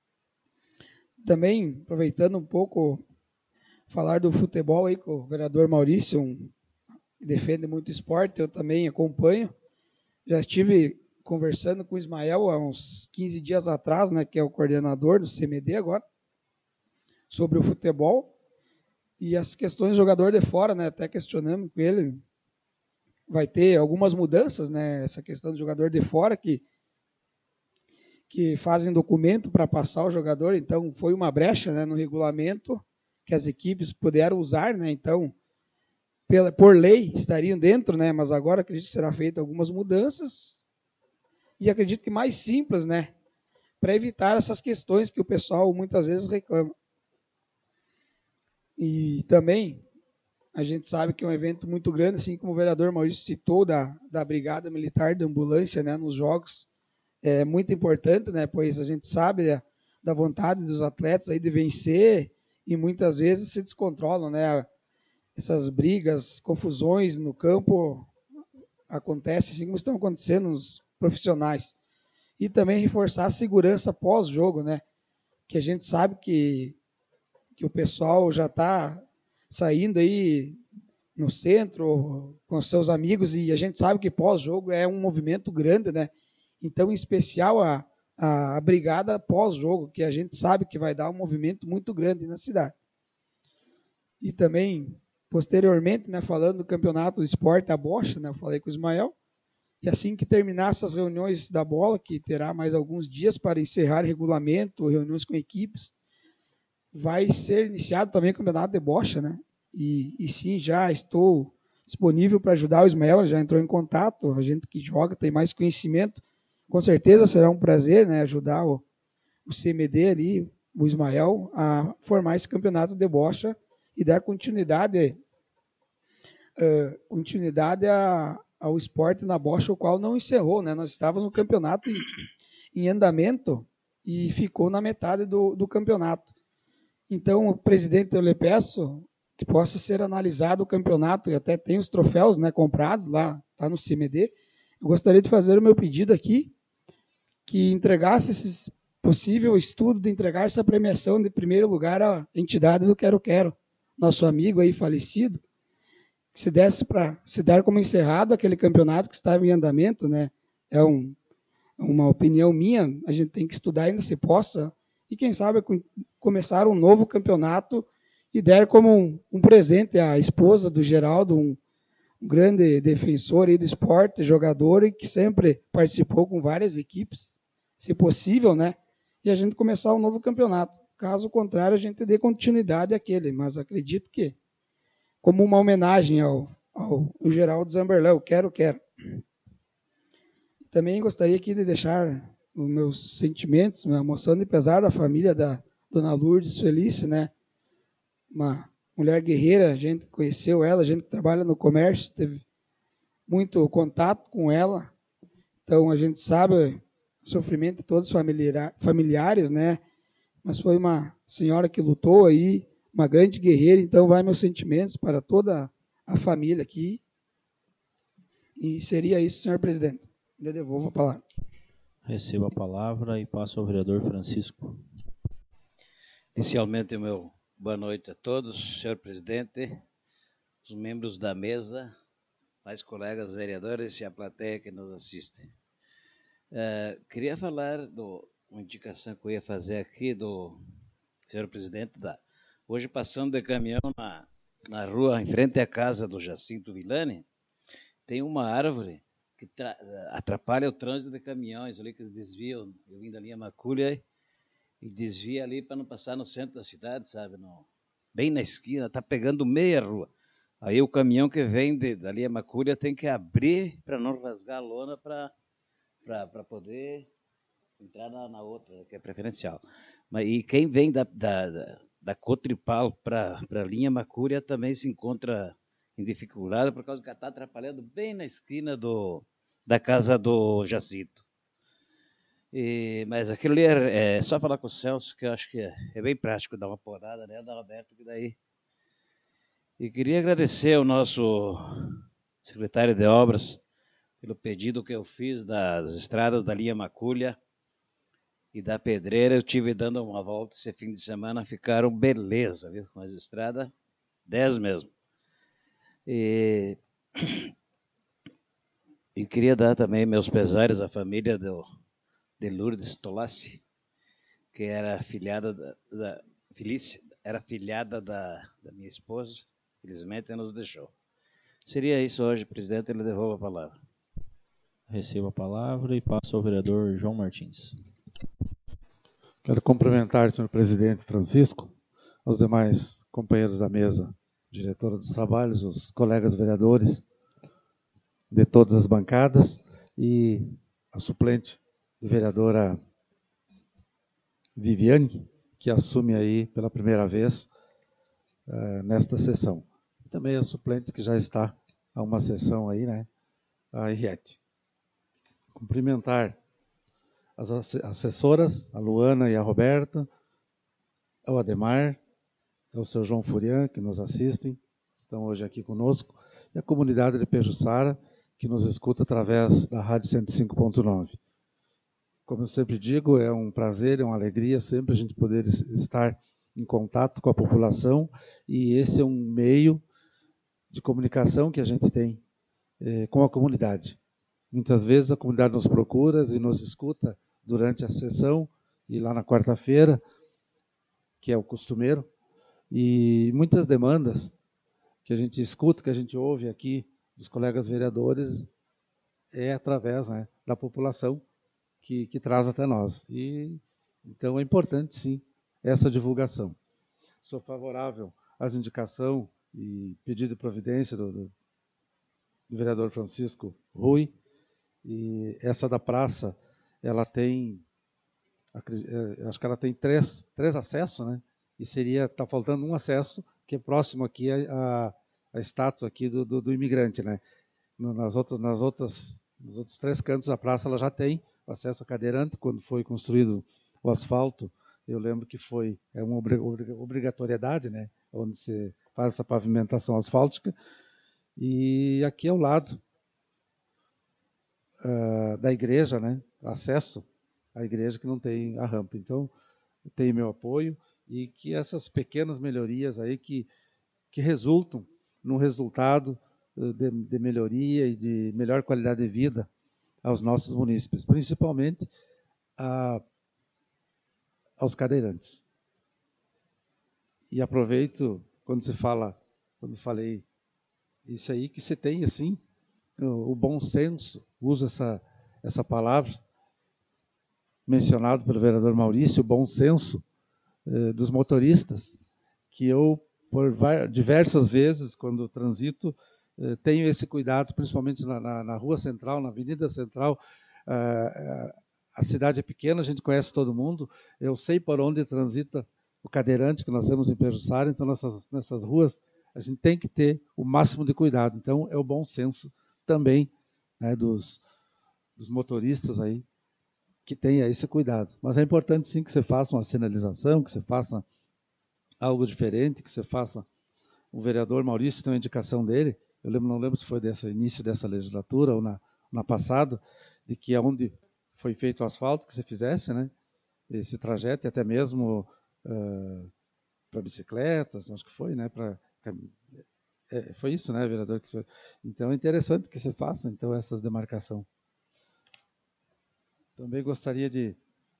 Também, aproveitando um pouco, falar do futebol aí com o vereador Maurício, um, que defende muito esporte, eu também acompanho. Já estive conversando com o Ismael há uns quinze dias atrás, né, que é o coordenador do C M D agora, sobre o futebol, e as questões do jogador de fora, né, até questionamos com ele. Vai ter algumas mudanças, né? Essa questão do jogador de fora, que, que fazem documento para passar o jogador, então foi uma brecha, né, no regulamento que as equipes puderam usar, né? Então, pela, por lei, estariam dentro, né? Mas agora acredito que será feita algumas mudanças e acredito que mais simples, né? Para evitar essas questões que o pessoal muitas vezes reclama. E também a gente sabe que é um evento muito grande, assim como o vereador Maurício citou, da, da Brigada Militar de Ambulância, né, nos Jogos. É muito importante, né, pois a gente sabe da, da vontade dos atletas aí de vencer e muitas vezes se descontrolam, né, essas brigas, confusões no campo acontecem assim como estão acontecendo nos profissionais. E também reforçar a segurança pós-jogo, né, que a gente sabe que, que o pessoal já está saindo aí no centro com seus amigos, e a gente sabe que pós-jogo é um movimento grande, né? Então, em especial a, a, a brigada pós-jogo, que a gente sabe que vai dar um movimento muito grande na cidade. E também, posteriormente, né, falando do campeonato do esporte, a bocha, né, eu falei com o Ismael, e assim que terminar essas reuniões da bola, que terá mais alguns dias para encerrar regulamento, reuniões com equipes, vai ser iniciado também o campeonato de bocha, né? E, e sim, já estou disponível para ajudar o Ismael, já entrou em contato, a gente que joga tem mais conhecimento, com certeza será um prazer, né, ajudar o, o C M D ali, o Ismael, a formar esse campeonato de bocha e dar continuidade, uh, continuidade a, ao esporte na bocha, o qual não encerrou, né? Nós estávamos no campeonato em, em andamento e ficou na metade do, do campeonato. Então, o presidente, eu lhe peço que possa ser analisado o campeonato, e até tem os troféus, né, comprados lá, está no C M D. Eu gostaria de fazer o meu pedido aqui, que entregasse esse possível estudo de entregar essa premiação de primeiro lugar à entidade do Quero Quero, nosso amigo aí falecido, que se desse para se dar como encerrado aquele campeonato que estava em andamento, né? É um, uma opinião minha, a gente tem que estudar ainda se possa, e quem sabe começar um novo campeonato e der como um, um presente à esposa do Geraldo, um, um grande defensor aí do esporte, jogador, e que sempre participou com várias equipes, se possível, né? E a gente começar um novo campeonato. Caso contrário, a gente dê continuidade àquele, mas acredito que como uma homenagem ao, ao, ao Geraldo Zamberlan, eu quero, quero. Também gostaria aqui de deixar os meus sentimentos, minha emoção de pesar da família da Dona Lourdes Felice, né? Uma mulher guerreira, a gente conheceu ela, a gente que trabalha no comércio, teve muito contato com ela, então a gente sabe o sofrimento de todos os familiares, né? mas foi uma senhora que lutou aí, uma grande guerreira, então vai meus sentimentos para toda a família aqui. E seria isso, senhor presidente. Eu devolvo a palavra. Recebo a palavra e passo ao vereador Francisco. Inicialmente, meu boa noite a todos, senhor presidente, os membros da mesa, mais colegas vereadores e a plateia que nos assiste. Uh, queria falar de uma indicação que eu ia fazer aqui do senhor presidente. Da, hoje, passando de caminhão na, na rua, em frente à casa do Jacinto Villani, tem uma árvore que atrapalha o trânsito de caminhões ali, que desviam. Eu vim da linha Macúlia e desvia ali para não passar no centro da cidade, sabe? No, bem na esquina, está pegando meia rua. Aí o caminhão que vem de, da linha Macúlia tem que abrir para não rasgar a lona para poder entrar na, na outra, que é preferencial. Mas, e quem vem da, da, da, da Cotripal para a linha Macúlia também se encontra em dificuldade, por causa que está atrapalhando bem na esquina do, da casa do Jacinto. E, mas aquilo ali é, é só falar com o Celso, que eu acho que é, é bem prático dar uma podada, né, dar Roberto, que daí. E queria agradecer ao nosso secretário de Obras pelo pedido que eu fiz das estradas da linha Macúlia e da Pedreira. Eu tive dando uma volta esse fim de semana, ficaram beleza, viu? Com as estradas, dez mesmo. E, e queria dar também meus pesares à família do, de Lourdes Tolassi, que era afilhada da, da Felícia, era afilhada da, da minha esposa, infelizmente nos deixou. Seria isso hoje, presidente, ele devolve a palavra. Recebo a palavra e passo ao vereador João Martins. Quero cumprimentar o senhor presidente Francisco, aos demais companheiros da mesa, diretora dos trabalhos, os colegas vereadores de todas as bancadas e a suplente de vereadora Viviane, que assume aí pela primeira vez uh, nesta sessão. E também a suplente que já está a uma sessão aí, né, a Henriette. Cumprimentar as assessoras, a Luana e a Roberta, ao Ademar, ao seu João Furian, que nos assistem, estão hoje aqui conosco, e a comunidade de Pejuçara, que nos escuta através da Rádio cento e cinco ponto nove. Como eu sempre digo, é um prazer, é uma alegria sempre a gente poder estar em contato com a população, e esse é um meio de comunicação que a gente tem eh, com a comunidade. Muitas vezes a comunidade nos procura e nos escuta durante a sessão, e lá na quarta-feira, que é o costumeiro, e muitas demandas que a gente escuta, que a gente ouve aqui dos colegas vereadores, é através, né, da população que, que traz até nós. E, então é importante, sim, essa divulgação. Sou favorável às indicações e pedido de providência do, do, do vereador Francisco Rui. E essa da praça, ela tem, acho que ela tem três, três acessos, né? E seria, está faltando um acesso, que é próximo aqui a, a estátua aqui do, do, do imigrante, né? Nas outras, nas outras, nos outros três cantos da praça, ela já tem acesso a cadeirante. Quando foi construído o asfalto, eu lembro que foi é uma obrigatoriedade, né? Onde se faz essa pavimentação asfáltica. E aqui ao lado uh, da igreja, né? Acesso à igreja que não tem a rampa. Então, tem meu apoio. E que essas pequenas melhorias aí que, que resultam num resultado de, de melhoria e de melhor qualidade de vida aos nossos munícipes, principalmente a, aos cadeirantes. E aproveito, quando se fala, quando falei isso aí, que se tem, assim, o, o bom senso, uso essa, essa palavra, mencionado pelo vereador Maurício, o bom senso, dos motoristas, que eu, por diversas vezes, quando transito, tenho esse cuidado, principalmente na, na, na rua central, na avenida central. A cidade é pequena, a gente conhece todo mundo, eu sei por onde transita o cadeirante que nós temos em Pejuçara, então nessas, nessas ruas a gente tem que ter o máximo de cuidado. Então é o bom senso também, né, dos, dos motoristas aí, que tenha esse cuidado. Mas é importante, sim, que você faça uma sinalização, que você faça algo diferente, que você faça... O vereador Maurício tem uma indicação dele, eu lembro, não lembro se foi desse início dessa legislatura ou na, na passada, de que aonde foi feito o asfalto, que você fizesse, né, esse trajeto, e até mesmo uh, para bicicletas, acho que foi, né, para... É, foi isso, né, vereador? Que você, então, é interessante que você faça, então, essas demarcações. Também gostaria de,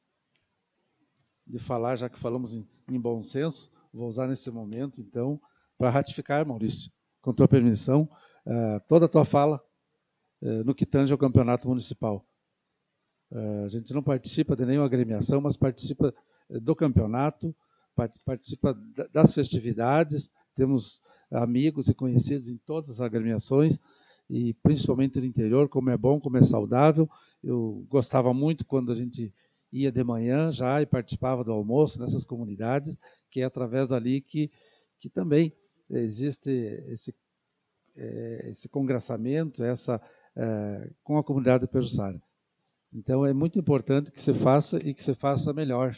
de falar, já que falamos em, em bom senso, vou usar nesse momento, então, para ratificar, Maurício, com tua permissão, uh, toda a tua fala uh, no que tange ao campeonato municipal. Uh, a gente não participa de nenhuma agremiação, mas participa uh, do campeonato, part participa das festividades, temos amigos e conhecidos em todas as agremiações, e principalmente no interior, como é bom, como é saudável. Eu gostava muito quando a gente ia de manhã já e participava do almoço nessas comunidades, que é através dali que, que também existe esse, é, esse congraçamento essa, é, com a comunidade de Pejuçara. Então, é muito importante que você faça e que você faça melhor,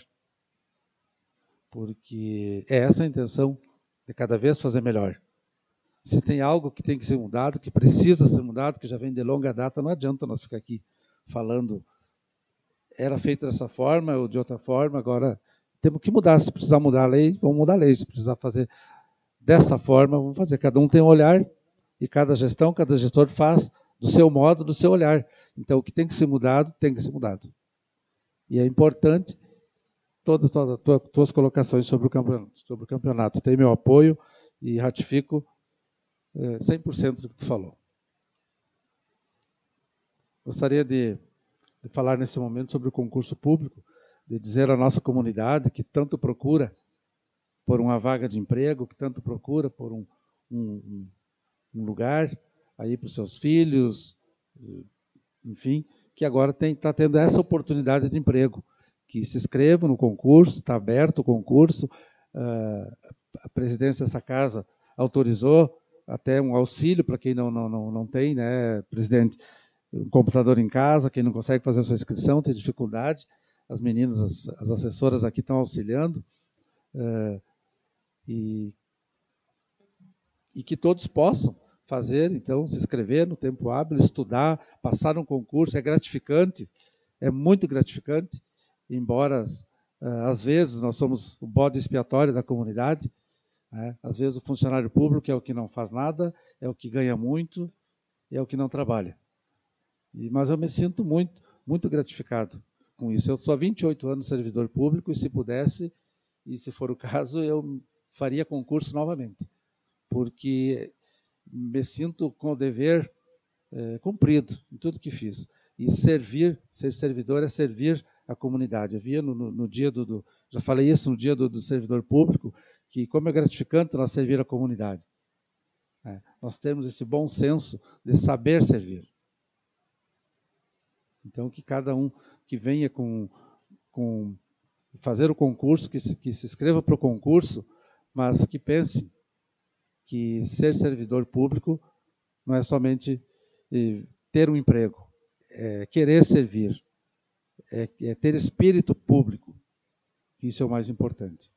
porque é essa a intenção de cada vez fazer melhor. Se tem algo que tem que ser mudado, que precisa ser mudado, que já vem de longa data, não adianta nós ficar aqui falando era feito dessa forma ou de outra forma, agora temos que mudar. Se precisar mudar a lei, vamos mudar a lei. Se precisar fazer dessa forma, vamos fazer. Cada um tem um olhar e cada gestão, cada gestor faz do seu modo, do seu olhar. Então, o que tem que ser mudado, tem que ser mudado. E é importante todas as tuas colocações sobre o campeonato. Sobre o campeonato. Tem meu apoio e ratifico é, cem por cento do que tu falou. Gostaria de, de falar nesse momento sobre o concurso público, de dizer à nossa comunidade que tanto procura por uma vaga de emprego, que tanto procura por um, um, um lugar aí para os seus filhos, enfim, que agora está tendo essa oportunidade de emprego, que se inscrevam no concurso, está aberto o concurso, uh, a presidência dessa casa autorizou até um auxílio para quem não, não, não, não tem, né, presidente, um computador em casa, quem não consegue fazer a sua inscrição, tem dificuldade, as meninas, as, as assessoras aqui estão auxiliando, uh, e, e que todos possam fazer, então, se inscrever no tempo hábil, estudar, passar um concurso, é gratificante, é muito gratificante, embora, uh, às vezes, nós somos o bode expiatório da comunidade, né? Às vezes o funcionário público é o que não faz nada, é o que ganha muito, é o que não trabalha. E, mas eu me sinto muito, muito gratificado com isso. Eu sou há vinte e oito anos servidor público, e se pudesse, e se for o caso, eu faria concurso novamente, porque me sinto com o dever é, cumprido em tudo que fiz. E servir, ser servidor é servir a comunidade. Eu via no, no, no dia do, do... Já falei isso no dia do, do servidor público, que como é gratificante nós servir a comunidade. É, nós temos esse bom senso de saber servir. Então, que cada um que venha com, com fazer o concurso, que se, que se inscreva para o concurso, mas que pense que ser servidor público não é somente eh, ter um emprego, é querer servir, é, é ter espírito público, que isso é o mais importante.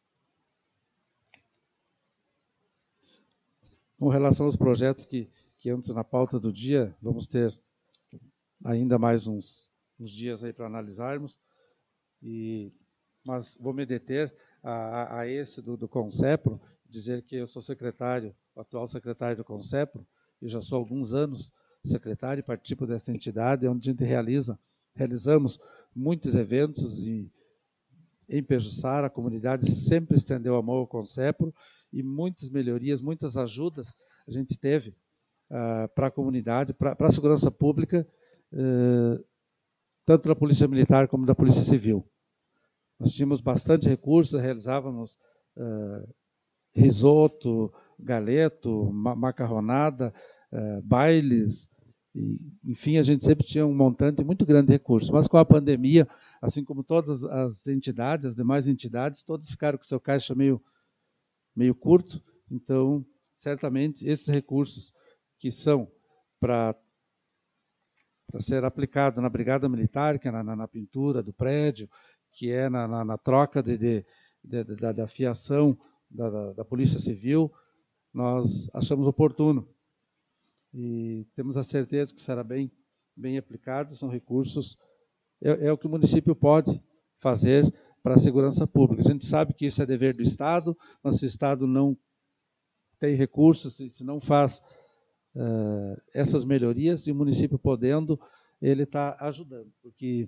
Com relação aos projetos que, que entram na pauta do dia, vamos ter ainda mais uns, uns dias aí para analisarmos, e, mas vou me deter a, a esse do, do Concepro, dizer que eu sou secretário, atual secretário do Concepro, e já sou há alguns anos secretário e participo dessa entidade, onde a gente realiza, realizamos muitos eventos e, em Pejuçara, a comunidade sempre estendeu a mão ao Concepro e muitas melhorias, muitas ajudas a gente teve uh, para a comunidade, para a segurança pública, uh, tanto da Polícia Militar como da Polícia Civil. Nós tínhamos bastante recursos, realizávamos uh, risoto, galeto, ma macarronada, uh, bailes, e, enfim, a gente sempre tinha um montante muito grande de recursos. Mas com a pandemia, assim como todas as entidades, as demais entidades, todas ficaram com o seu caixa meio, meio curto. Então, certamente, esses recursos que são para para ser aplicado na Brigada Militar, que é na, na, na pintura do prédio, que é na, na, na troca de, de, de, de, da, da fiação da, da, da Polícia Civil, nós achamos oportuno. E temos a certeza que será bem, bem aplicado, são recursos, é, é o que o município pode fazer para a segurança pública. A gente sabe que isso é dever do Estado, mas se o Estado não tem recursos, se não faz uh, essas melhorias, e o município podendo, ele está ajudando, porque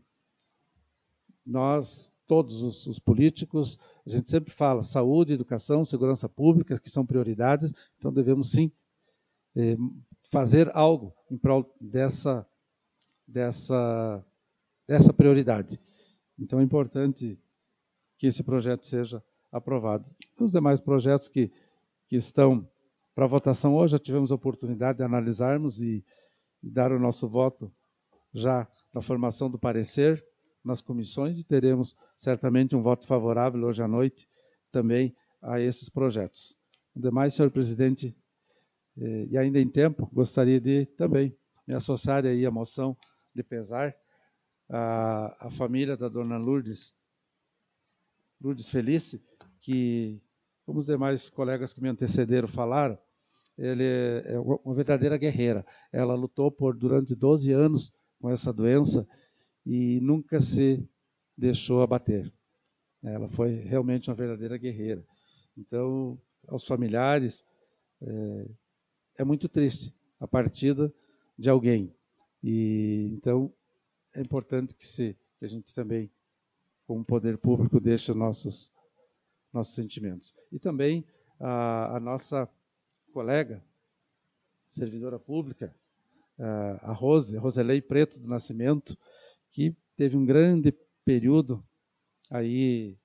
nós, todos os, os políticos, a gente sempre fala saúde, educação, segurança pública, que são prioridades, então devemos sim eh, fazer algo em prol dessa, dessa, dessa prioridade. Então é importante que esse projeto seja aprovado. Os demais projetos que, que estão para votação hoje, já tivemos a oportunidade de analisarmos e, e dar o nosso voto já na formação do parecer nas comissões, e teremos certamente um voto favorável hoje à noite também a esses projetos. O demais, senhor presidente, eh, e ainda em tempo, gostaria de também me associar aí à moção de pesar à, à família da dona Lourdes, Lourdes Felice, que, como os demais colegas que me antecederam falaram, ele é uma verdadeira guerreira. Ela lutou por durante doze anos com essa doença e nunca se deixou abater. Ela foi realmente uma verdadeira guerreira. Então, aos familiares, é, é muito triste a partida de alguém. E então é importante que, se, que a gente também, como poder público, deixe nossos, nossos sentimentos. E também a, a nossa colega, servidora pública, a Rose, Roselei Preto do Nascimento, que teve um grande período aí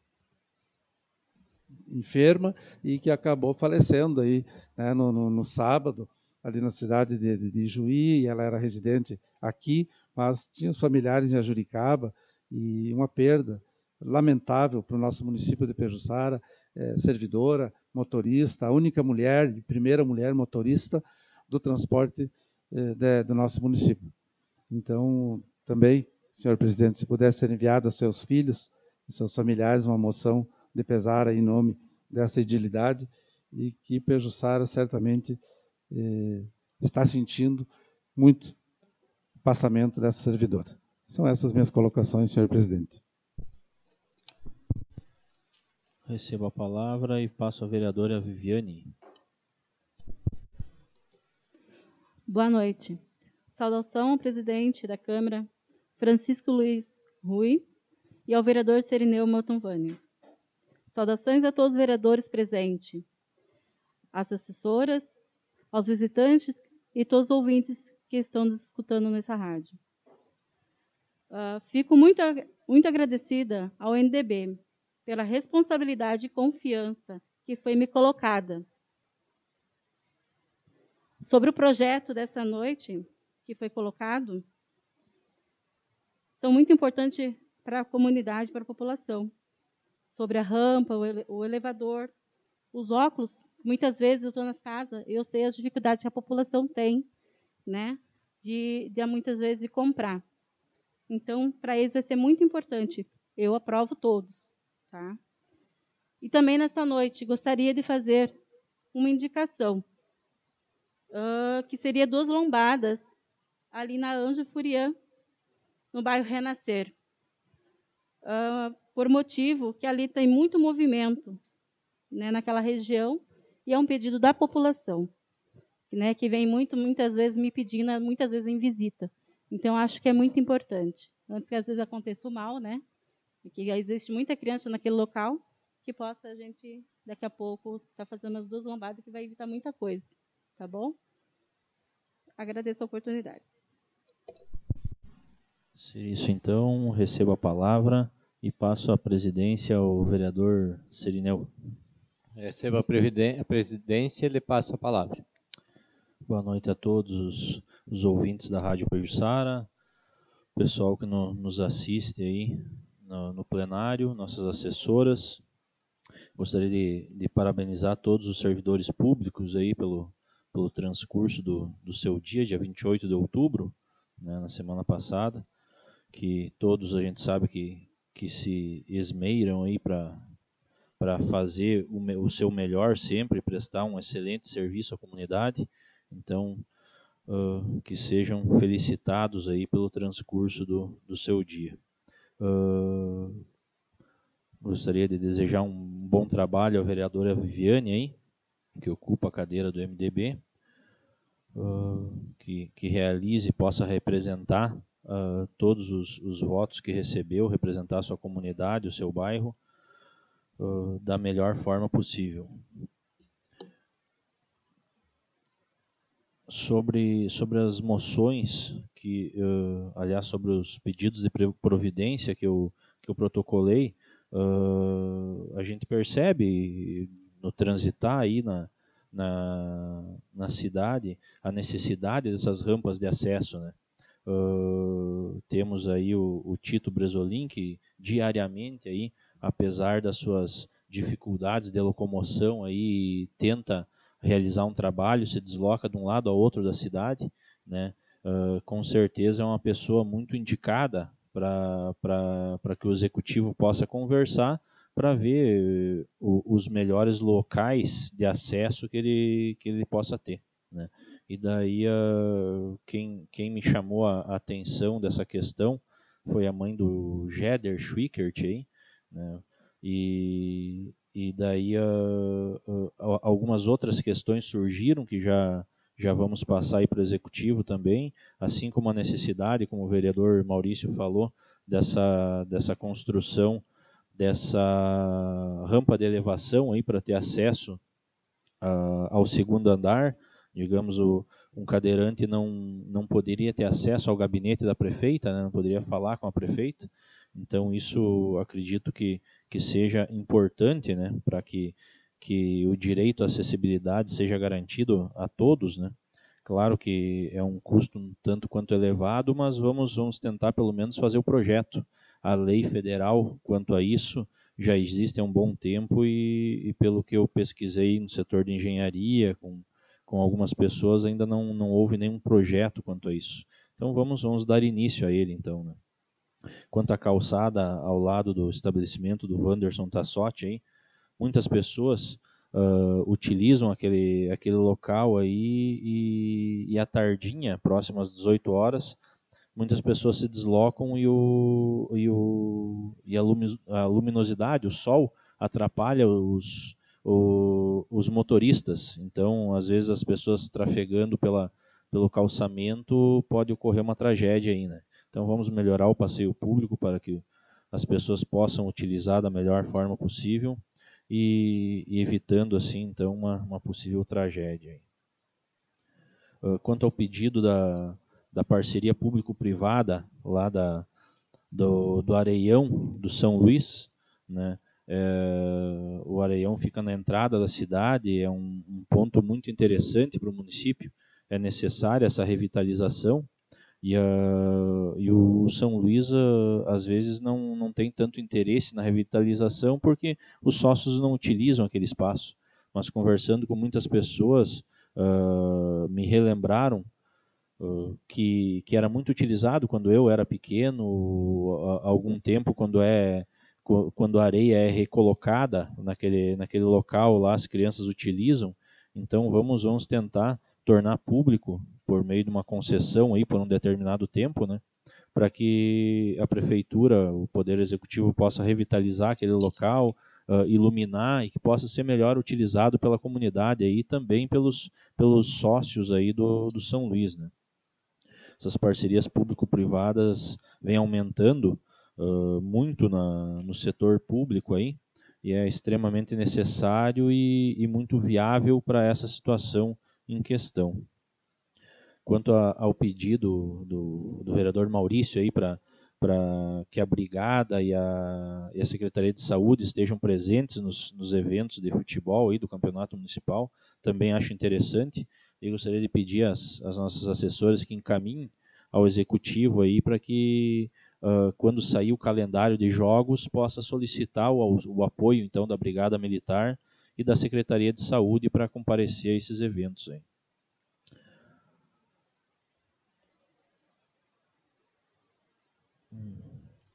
enferma e que acabou falecendo aí, né, no, no, no sábado, ali na cidade de, de, de Juí. Ela era residente aqui, mas tinha os familiares em Ajuricaba, e uma perda lamentável para o nosso município de Pejuçara, é, servidora, motorista, a única mulher, e primeira mulher motorista do transporte é, de, do nosso município. Então, também, senhor presidente, se puder ser enviado aos seus filhos e seus familiares uma moção de pesar em nome dessa idilidade, e que Pejuçara certamente eh, está sentindo muito o passamento dessa servidora. São essas minhas colocações, senhor presidente. Recebo a palavra e passo à vereadora Viviane. Boa noite. Saudação ao presidente da Câmara, Francisco Luiz Rui, e ao vereador Serineu Motonvani. Saudações a todos os vereadores presentes, às assessoras, aos visitantes e todos os ouvintes que estão nos escutando nessa rádio. Uh, fico muito, muito agradecida ao N D B pela responsabilidade e confiança que foi me colocada. Sobre o projeto dessa noite, que foi colocado, são muito importantes para a comunidade, para a população. Sobre a rampa, o, ele, o elevador, os óculos. Muitas vezes eu estou nas casas, eu sei as dificuldades que a população tem, né, de, de muitas vezes de comprar. Então, para eles vai ser muito importante. Eu aprovo todos, tá? E também nessa noite gostaria de fazer uma indicação, uh, que seria duas lombadas ali na Anjo Furian, no bairro Renascer. Uh, por motivo que ali tem muito movimento, né, naquela região, e é um pedido da população, né, que vem muito, muitas vezes me pedindo, muitas vezes em visita. Então, acho que é muito importante. Antes que às vezes aconteça o mal, né, porque existe muita criança naquele local, que possa a gente, daqui a pouco, estar tá fazendo as duas lombadas, que vai evitar muita coisa. Tá bom? Agradeço a oportunidade. Se isso, então, recebo a palavra e passo a presidência ao vereador Serineu. Recebo a, a presidência e lhe passo a palavra. Boa noite a todos os, os ouvintes da Rádio Pejuçara, pessoal que no, nos assiste aí no, no plenário, nossas assessoras. Gostaria de, de parabenizar todos os servidores públicos aí pelo, pelo transcurso do, do seu dia, dia vinte e oito de outubro, né, na semana passada, que todos a gente sabe que, que se esmeiram aí para para fazer o, me, o seu melhor sempre, prestar um excelente serviço à comunidade. Então, uh, que sejam felicitados aí pelo transcurso do, do seu dia. Uh, gostaria de desejar um bom trabalho à vereadora Viviane aí, que ocupa a cadeira do M D B, uh, que, que realize e possa representar uh, todos os, os votos que recebeu, representar a sua comunidade, o seu bairro, uh, da melhor forma possível. Sobre, sobre as moções, que, uh, aliás, sobre os pedidos de providência que eu, que eu protocolei, uh, a gente percebe no transitar aí na, na, na cidade a necessidade dessas rampas de acesso, né? Uh, temos aí o, o Tito Bresolim, que diariamente, aí, apesar das suas dificuldades de locomoção, aí, tenta realizar um trabalho, se desloca de um lado ao outro da cidade, né? Uh, com certeza é uma pessoa muito indicada para que o executivo possa conversar para ver uh, os melhores locais de acesso que ele, que ele possa ter, né? E daí uh, quem, quem me chamou a, a atenção dessa questão foi a mãe do Jeder Schwickert, aí, né? E, e daí uh, uh, algumas outras questões surgiram que já, já vamos passar para o executivo também, assim como a necessidade, como o vereador Maurício falou, dessa, dessa construção dessa rampa de elevação aí para ter acesso uh, ao segundo andar. Digamos, o, um cadeirante não, não poderia ter acesso ao gabinete da prefeita, né? Não poderia falar com a prefeita. Então, isso acredito que, que seja importante, né? Para que, que o direito à acessibilidade seja garantido a todos, né? Claro que é um custo um tanto quanto elevado, mas vamos, vamos tentar pelo menos fazer o projeto. A lei federal, quanto a isso, já existe há um bom tempo e, e pelo que eu pesquisei no setor de engenharia, com com algumas pessoas, ainda não, não houve nenhum projeto quanto a isso. Então vamos, vamos dar início a ele, então, né? Quanto à calçada ao lado do estabelecimento do Wanderson Tassotti, aí, muitas pessoas uh, utilizam aquele, aquele local aí e, e à tardinha, próximo às dezoito horas, muitas pessoas se deslocam e, o, e, o, e a, lumi, a luminosidade, o sol, atrapalha os, o, os motoristas. Então, às vezes, as pessoas trafegando pela, pelo calçamento, pode ocorrer uma tragédia aí, né? Então, vamos melhorar o passeio público para que as pessoas possam utilizar da melhor forma possível e, e evitando, assim, então, uma, uma possível tragédia aí. Uh, quanto ao pedido da... da parceria público-privada lá da, do, do Areião, do São Luís, né? É, o Areião fica na entrada da cidade, é um, um ponto muito interessante para o município, é necessária essa revitalização, e, a, e o São Luís, a, às vezes, não, não tem tanto interesse na revitalização, porque os sócios não utilizam aquele espaço. Mas conversando com muitas pessoas, uh, me relembraram Uh, que, que era muito utilizado quando eu era pequeno, há algum tempo, quando, é, quando a areia é recolocada naquele, naquele local lá, as crianças utilizam. Então vamos, vamos tentar tornar público, por meio de uma concessão aí, por um determinado tempo, né, para que a prefeitura, o Poder Executivo, possa revitalizar aquele local, uh, iluminar e que possa ser melhor utilizado pela comunidade e também pelos, pelos sócios aí do, do São Luís, né. Essas parcerias público-privadas vêm aumentando uh, muito na, no setor público aí, e é extremamente necessário e, e muito viável para essa situação em questão. Quanto a, ao pedido do, do vereador Maurício aí para para que a Brigada e a, e a Secretaria de Saúde estejam presentes nos, nos eventos de futebol aí do Campeonato Municipal, também acho interessante. Eu gostaria de pedir às, às nossas assessoras que encaminhem ao Executivo aí para que, uh, quando sair o calendário de jogos, possa solicitar o, o apoio, então, da Brigada Militar e da Secretaria de Saúde para comparecer a esses eventos aí.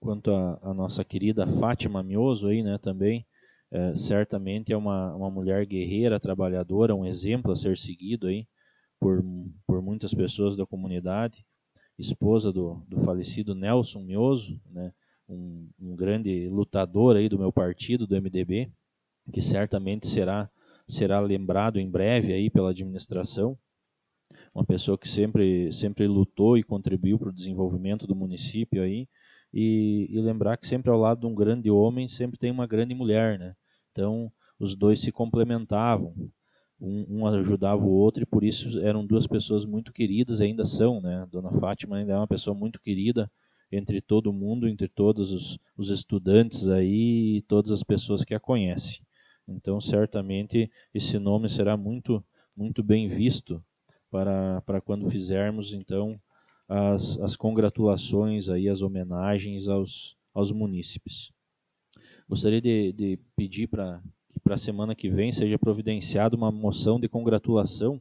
quanto a, a nossa querida Fátima Mioso aí, né, também, é, certamente é uma, uma mulher guerreira, trabalhadora, um exemplo a ser seguido aí por, por muitas pessoas da comunidade, esposa do, do falecido Nelson Mioso, né, um, um grande lutador aí do meu partido, do M D B, que certamente será, será lembrado em breve aí pela administração, uma pessoa que sempre, sempre lutou e contribuiu para o desenvolvimento do município aí, e, e lembrar que sempre ao lado de um grande homem sempre tem uma grande mulher, né? Então os dois se complementavam, um, um ajudava o outro, e por isso eram duas pessoas muito queridas, ainda são, né? Dona Fátima ainda é uma pessoa muito querida entre todo mundo, entre todos os, os estudantes aí e todas as pessoas que a conhecem. Então certamente esse nome será muito, muito bem visto para, para quando fizermos então as, as congratulações, aí, as homenagens aos, aos munícipes. Gostaria de, de pedir para que para a semana que vem seja providenciada uma moção de congratulação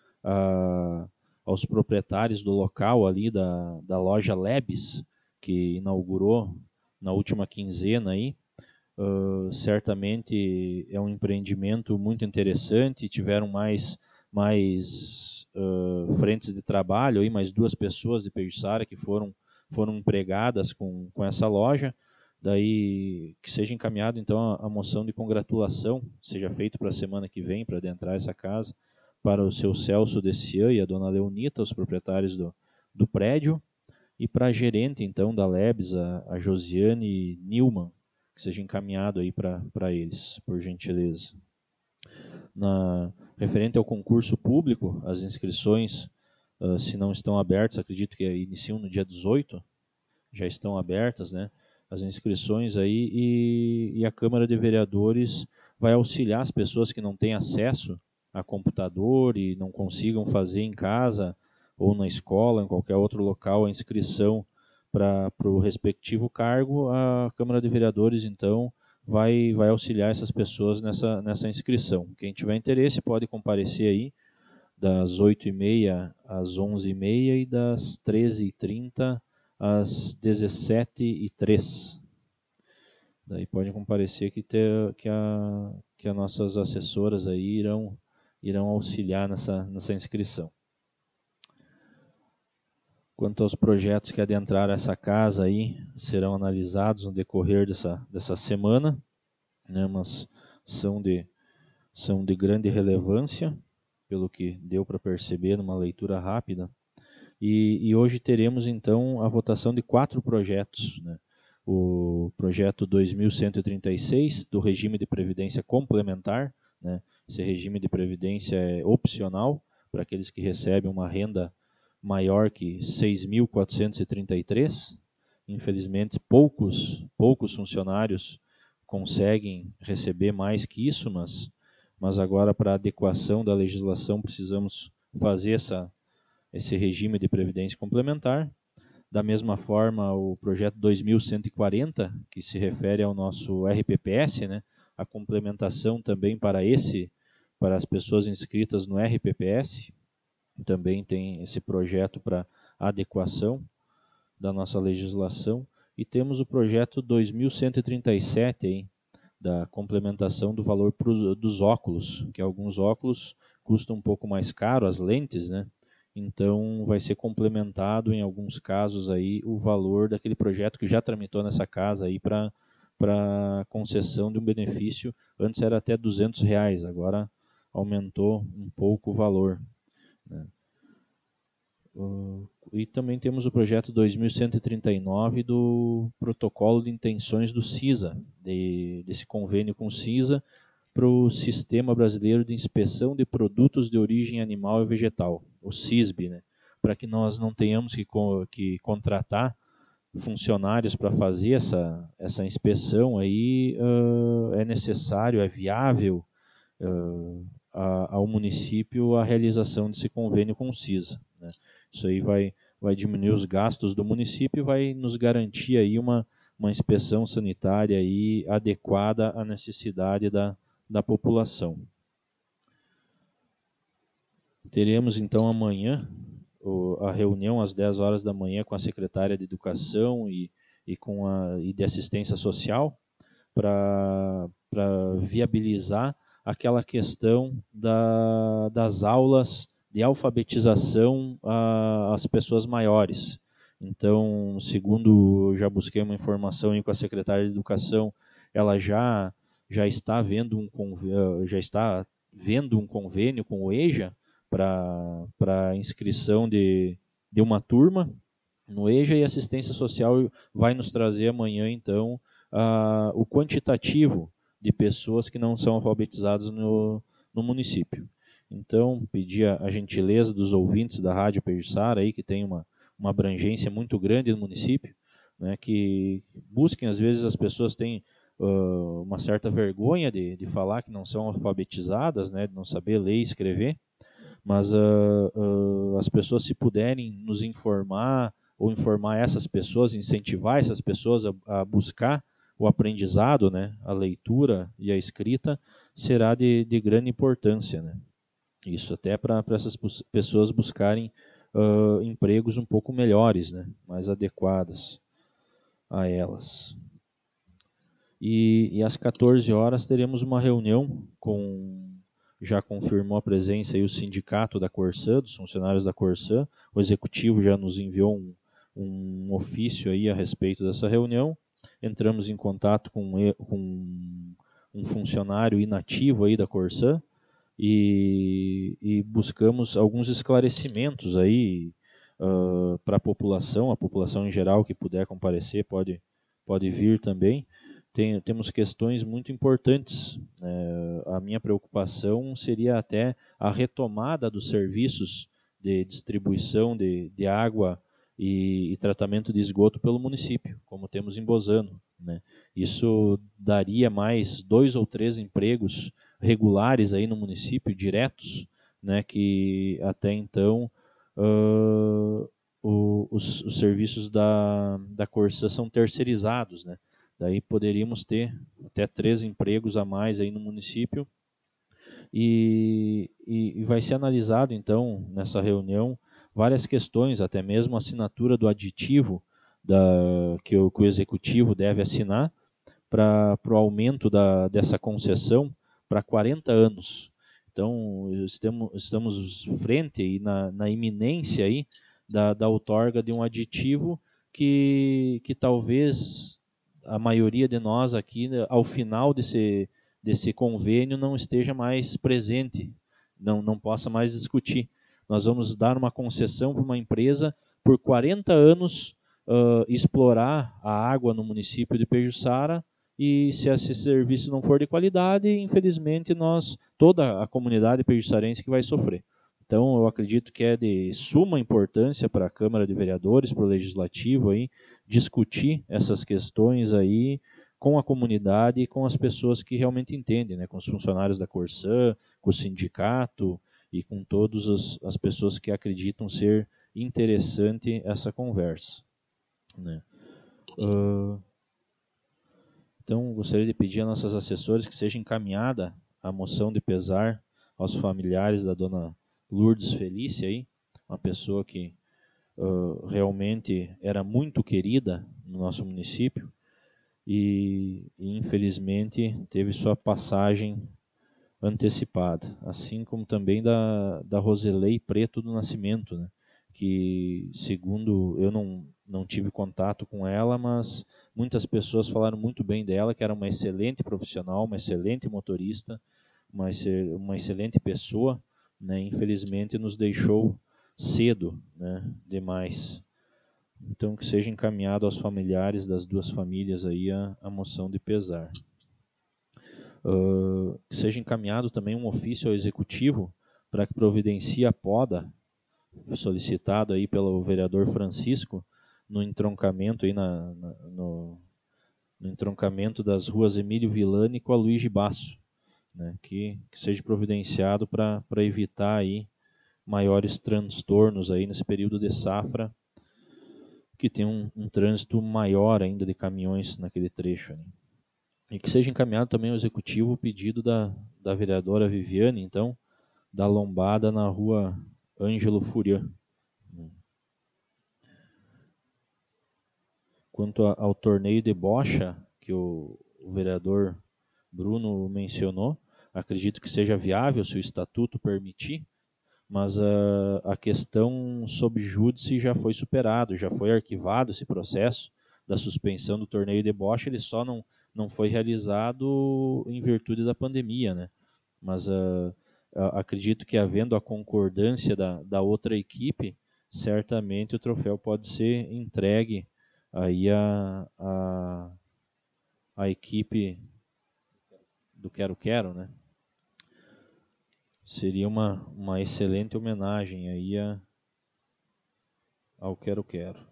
a, aos proprietários do local ali da, da loja Lebes, que inaugurou na última quinzena aí. Uh, certamente é um empreendimento muito interessante, tiveram mais, mais uh, frentes de trabalho, aí, mais duas pessoas de Pejuçara que foram, foram empregadas com, com essa loja, daí que seja encaminhado então a, a moção de congratulação, seja feito para a semana que vem, para adentrar essa casa, para o seu Celso Dessian e a dona Leonita, os proprietários do, do prédio, e para a gerente então da Lebes, a, a Josiane Nilman, que seja encaminhado aí para eles, por gentileza. Na, referente ao concurso público, as inscrições, uh, se não estão abertas, acredito que iniciam no dia dezoito, já estão abertas, né? As inscrições aí, e, e a Câmara de Vereadores vai auxiliar as pessoas que não têm acesso a computador e não consigam fazer em casa ou na escola, em qualquer outro local, a inscrição para o respectivo cargo. A Câmara de Vereadores, então, vai, vai auxiliar essas pessoas nessa, nessa inscrição. Quem tiver interesse pode comparecer aí das oito e meia às onze e meia e das treze e trinta às dezessete e três. Daí pode comparecer que, ter, que, a, que as nossas assessoras aí irão, irão auxiliar nessa, nessa inscrição. Quanto aos projetos que adentraram essa casa aí, serão analisados no decorrer dessa, dessa semana, né, mas são de, são de grande relevância, pelo que deu para perceber numa leitura rápida. E, e hoje teremos então a votação de quatro projetos, né? O projeto dois mil cento e trinta e seis, do regime de previdência complementar, né? Esse regime de previdência é opcional para aqueles que recebem uma renda maior que seis mil quatrocentos e trinta e três. Infelizmente, poucos, poucos funcionários conseguem receber mais que isso, mas, mas agora, para adequação da legislação, precisamos fazer essa, esse regime de previdência complementar. Da mesma forma, o projeto dois mil cento e quarenta, que se refere ao nosso R P P S, né, a complementação também para esse, para as pessoas inscritas no R P P S, também tem esse projeto para adequação da nossa legislação. E temos o projeto dois mil cento e trinta e sete, hein, da complementação do valor pros, dos óculos, que alguns óculos custam um pouco mais caro, as lentes, né? Então vai ser complementado em alguns casos aí o valor daquele projeto que já tramitou nessa casa aí para para concessão de um benefício. Antes era até duzentos reais, agora aumentou um pouco o valor, né? Uh, e também temos o projeto dois mil cento e trinta e nove do protocolo de intenções do CISA, de, desse convênio com o CISA para o Sistema Brasileiro de Inspeção de Produtos de Origem Animal e Vegetal, o SISB, né? Para que nós não tenhamos que, que contratar funcionários para fazer essa, essa inspeção, aí uh, é necessário, é viável uh, a, ao município a realização desse convênio com o CISA, né? Isso aí vai, vai diminuir os gastos do município e vai nos garantir aí uma, uma inspeção sanitária aí adequada à necessidade da, da população. Teremos então amanhã o, a reunião às dez horas da manhã com a secretária de Educação e, e, com a, e de assistência social para viabilizar aquela questão da, das aulas de alfabetização às pessoas maiores. Então, segundo eu já busquei uma informação aí com a secretária de Educação, ela já, já, está, vendo um, já está vendo um convênio com o EJA para inscrição de, de uma turma no EJA, e assistência social vai nos trazer amanhã, então, uh, o quantitativo de pessoas que não são alfabetizadas no, no município. Então, pedir a, a gentileza dos ouvintes da Rádio Pejuçara, aí, que tem uma, uma abrangência muito grande no município, né, que busquem, às vezes as pessoas têm uh, uma certa vergonha de, de falar que não são alfabetizadas, né, de não saber ler e escrever, mas uh, uh, as pessoas, se puderem nos informar, ou informar essas pessoas, incentivar essas pessoas a, a buscar o aprendizado, né, a leitura e a escrita, será de, de grande importância, né? Isso até para essas pessoas buscarem uh, empregos um pouco melhores, né, mais adequados a elas. E, e às quatorze horas teremos uma reunião com... Já confirmou a presença aí o sindicato da Corsã, dos funcionários da Corsã. O executivo já nos enviou um, um ofício aí a respeito dessa reunião. Entramos em contato com, com um funcionário inativo aí da Corsã e, e buscamos alguns esclarecimentos aí uh, para a população, a população em geral que puder comparecer pode, pode vir também. Tem, temos questões muito importantes. É, a minha preocupação seria até a retomada dos serviços de distribuição de, de água e, e tratamento de esgoto pelo município, como temos em Bozano, né? Isso daria mais dois ou três empregos regulares aí no município, diretos, né, que até então uh, o, os, os serviços da, da Corsã são terceirizados, né? Daí poderíamos ter até três empregos a mais aí no município. E, e, e vai ser analisado, então, nessa reunião, várias questões, até mesmo a assinatura do aditivo da, que, o, que o executivo deve assinar para o aumento da, dessa concessão para quarenta anos. Então, estamos, estamos frente aí na, na iminência aí da, da outorga de um aditivo que, que talvez a maioria de nós aqui, ao final desse, desse convênio, não esteja mais presente, não, não possa mais discutir. Nós vamos dar uma concessão para uma empresa por quarenta anos uh, explorar a água no município de Pejuçara, e se esse serviço não for de qualidade, infelizmente, nós, toda a comunidade pejuçarense que vai sofrer. Então, eu acredito que é de suma importância para a Câmara de Vereadores, para o Legislativo, aí, discutir essas questões aí com a comunidade e com as pessoas que realmente entendem, né, com os funcionários da Corsã, com o sindicato e com todas as, as pessoas que acreditam ser interessante essa conversa, né. Uh, então, gostaria de pedir a nossos assessores que seja encaminhada a moção de pesar aos familiares da dona Lourdes Felícia, aí, uma pessoa que uh, realmente era muito querida no nosso município e, e, infelizmente, teve sua passagem antecipada, assim como também da, da Roselei Preto do Nascimento, né, que, segundo, eu não, não tive contato com ela, mas muitas pessoas falaram muito bem dela, que era uma excelente profissional, uma excelente motorista, uma, uma excelente pessoa, né, infelizmente nos deixou cedo, né, demais. Então, que seja encaminhado aos familiares das duas famílias aí a, a moção de pesar. Uh, que seja encaminhado também um ofício ao executivo para que providencie a poda solicitado aí pelo vereador Francisco no entroncamento aí na, na no, no entroncamento das ruas Emílio Villani com a Luiz de Basso, né, que, que seja providenciado para para evitar aí maiores transtornos aí nesse período de safra, que tem um, um trânsito maior ainda de caminhões naquele trecho, né. E que seja encaminhado também ao executivo o pedido da, da vereadora Viviane, então, da lombada na rua Ângelo Furian. quanto a, ao torneio de bocha, que o, o vereador Bruno mencionou, acredito que seja viável se o estatuto permitir, mas uh, a questão sob júdice já foi superado, já foi arquivado esse processo da suspensão do torneio de bocha, ele só não, não foi realizado em virtude da pandemia, né? Mas uh, acredito que, havendo a concordância da, da outra equipe, certamente o troféu pode ser entregue aí a, a, a equipe do Quero Quero, né? Seria uma, uma excelente homenagem aí a, ao Quero Quero.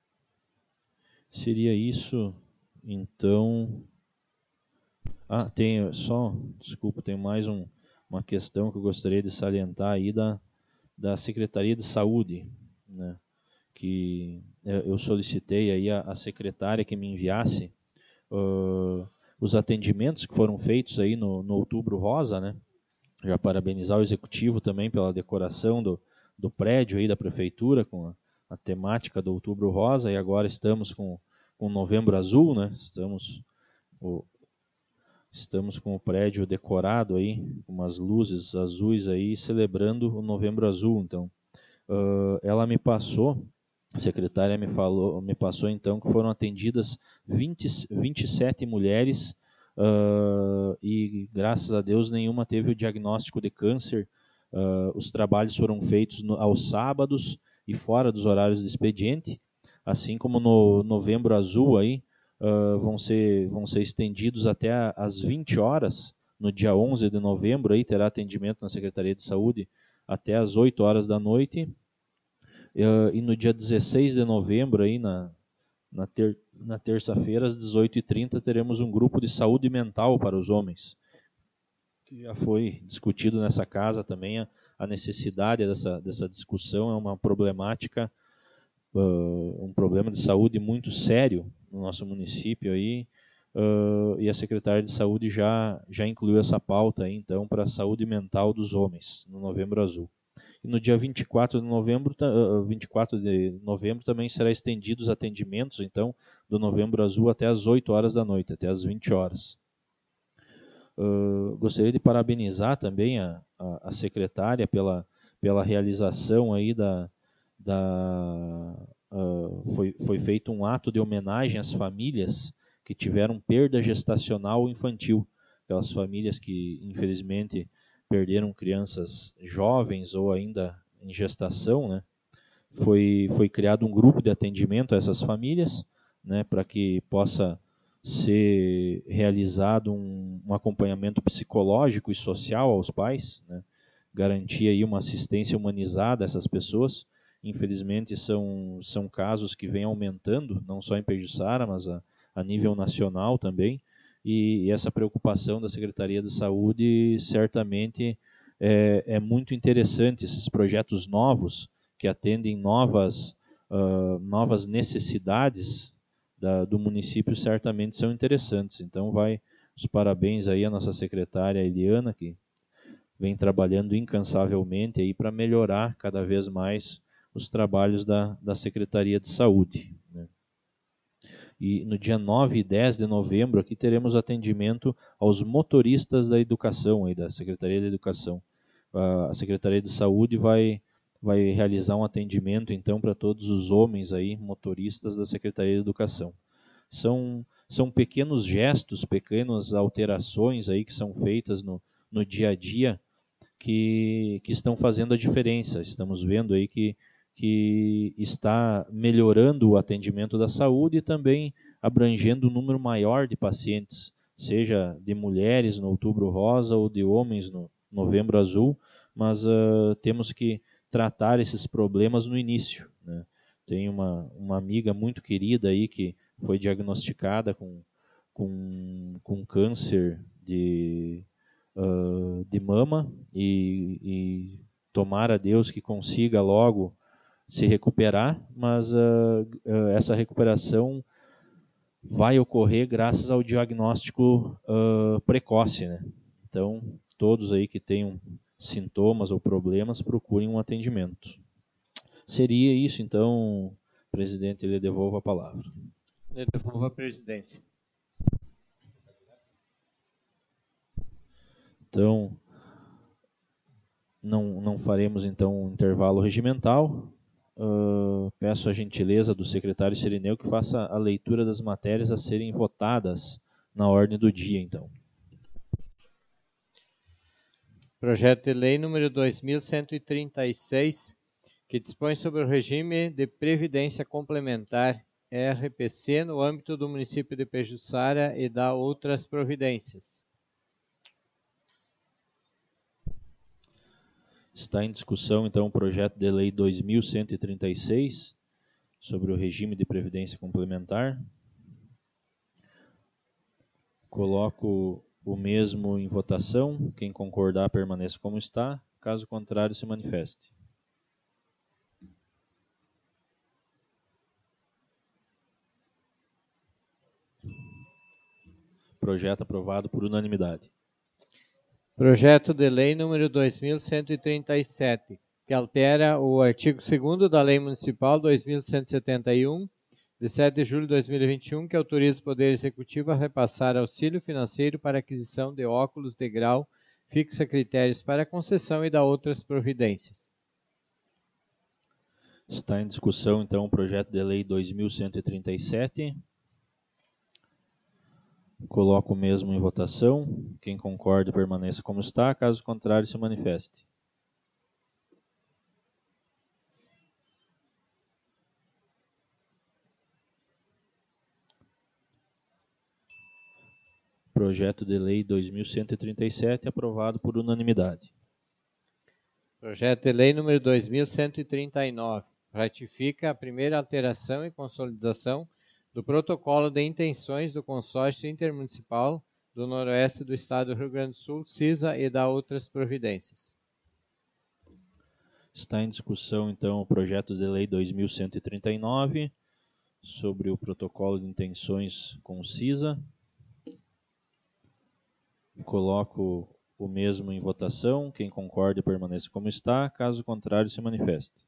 Seria isso, então... Ah, tem só, desculpa, tem mais um, uma questão que eu gostaria de salientar aí da, da Secretaria de Saúde, né? Que eu solicitei aí a, a secretária que me enviasse uh, os atendimentos que foram feitos aí no, no Outubro Rosa, né? Já parabenizar o executivo também pela decoração do, do prédio aí da prefeitura com a, a temática do Outubro Rosa, e agora estamos com o Novembro Azul, né? Estamos o, estamos com o prédio decorado aí, com umas luzes azuis aí, celebrando o Novembro Azul. Então, uh, ela me passou, a secretária me falou, me passou então que foram atendidas vinte, vinte e sete mulheres. Uh, e graças a Deus nenhuma teve o diagnóstico de câncer. Uh, os trabalhos foram feitos no, aos sábados e fora dos horários de expediente, assim como no Novembro Azul aí, uh, vão ser, vão ser estendidos até às vinte horas, no dia onze de novembro, aí terá atendimento na Secretaria de Saúde até às oito horas da noite, uh, e no dia dezesseis de novembro, aí na Na, ter, na terça-feira, às dezoito e trinta, teremos um grupo de saúde mental para os homens, que já foi discutido nessa casa também. A, a necessidade dessa, dessa discussão é uma problemática, uh, um problema de saúde muito sério no nosso município, aí, uh, e a secretária de saúde já, já incluiu essa pauta aí, então, para a saúde mental dos homens, no Novembro Azul. E no dia vinte e quatro de novembro, vinte e quatro de novembro também será estendidos os atendimentos, então, do Novembro Azul até às oito horas da noite, até às vinte horas. Uh, gostaria de parabenizar também a, a, a secretária pela, pela realização aí da... da uh, foi, foi feito um ato de homenagem às famílias que tiveram perda gestacional infantil, aquelas famílias que, infelizmente, perderam crianças jovens ou ainda em gestação, né? Foi, foi criado um grupo de atendimento a essas famílias, né, para que possa ser realizado um, um acompanhamento psicológico e social aos pais, né? Garantir aí uma assistência humanizada a essas pessoas. Infelizmente são, são casos que vêm aumentando, não só em Pejuçara, mas a, a nível nacional também. E essa preocupação da Secretaria de Saúde certamente é, é muito interessante. Esses projetos novos que atendem novas, uh, novas necessidades da, do município certamente são interessantes. Então vai os parabéns aí à nossa secretária Eliana, que vem trabalhando incansavelmente aí para melhorar cada vez mais os trabalhos da, da Secretaria de Saúde, né? E no dia nove e dez de novembro aqui teremos atendimento aos motoristas da educação, aí, da Secretaria de Educação. A Secretaria de Saúde vai, vai realizar um atendimento então para todos os homens aí, motoristas da Secretaria de Educação. São, são pequenos gestos, pequenas alterações aí que são feitas no, no dia a dia que, que estão fazendo a diferença. Estamos vendo aí que que está melhorando o atendimento da saúde e também abrangendo um número maior de pacientes, seja de mulheres no Outubro Rosa ou de homens no Novembro Azul, mas uh, temos que tratar esses problemas no início, né? Tem uma, uma amiga muito querida aí que foi diagnosticada com, com, com câncer de, uh, de mama e, e tomara a Deus que consiga logo se recuperar, mas uh, uh, essa recuperação vai ocorrer graças ao diagnóstico uh, precoce, né? Então, todos aí que tenham sintomas ou problemas, procurem um atendimento. Seria isso, então, presidente, lhe devolvo a palavra. Eu devolvo a presidência. Então, não, não faremos então um intervalo regimental. Uh, peço a gentileza do secretário Cirineu que faça a leitura das matérias a serem votadas na ordem do dia, então. Projeto de lei número dois mil cento e trinta e seis, que dispõe sobre o regime de previdência complementar R P C no âmbito do município de Pejuçara e da outras providências. Está em discussão, então, o projeto de lei dois mil cento e trinta e seis, sobre o regime de previdência complementar. Coloco o mesmo em votação. Quem concordar, permaneça como está. Caso contrário, se manifeste. Projeto aprovado por unanimidade. Projeto de lei número dois mil cento e trinta e sete, que altera o artigo segundo da Lei Municipal dois mil cento e setenta e um, de sete de julho de dois mil e vinte e um, que autoriza o Poder Executivo a repassar auxílio financeiro para aquisição de óculos de grau, fixa critérios para concessão e da outras providências. Está em discussão, então, o projeto de lei dois mil cento e trinta e sete. Coloco o mesmo em votação. Quem concorda, permaneça como está. Caso contrário, se manifeste. Projeto de lei dois mil cento e trinta e sete, aprovado por unanimidade. Projeto de lei número dois mil cento e trinta e nove, ratifica a primeira alteração e consolidação do protocolo de intenções do Consórcio Intermunicipal do Noroeste do Estado do Rio Grande do Sul, CISA, e da outras providências. Está em discussão, então, o projeto de lei dois mil cento e trinta e nove, sobre o protocolo de intenções com o CISA. Coloco o mesmo em votação. Quem concorda, permaneça como está. Caso contrário, se manifeste.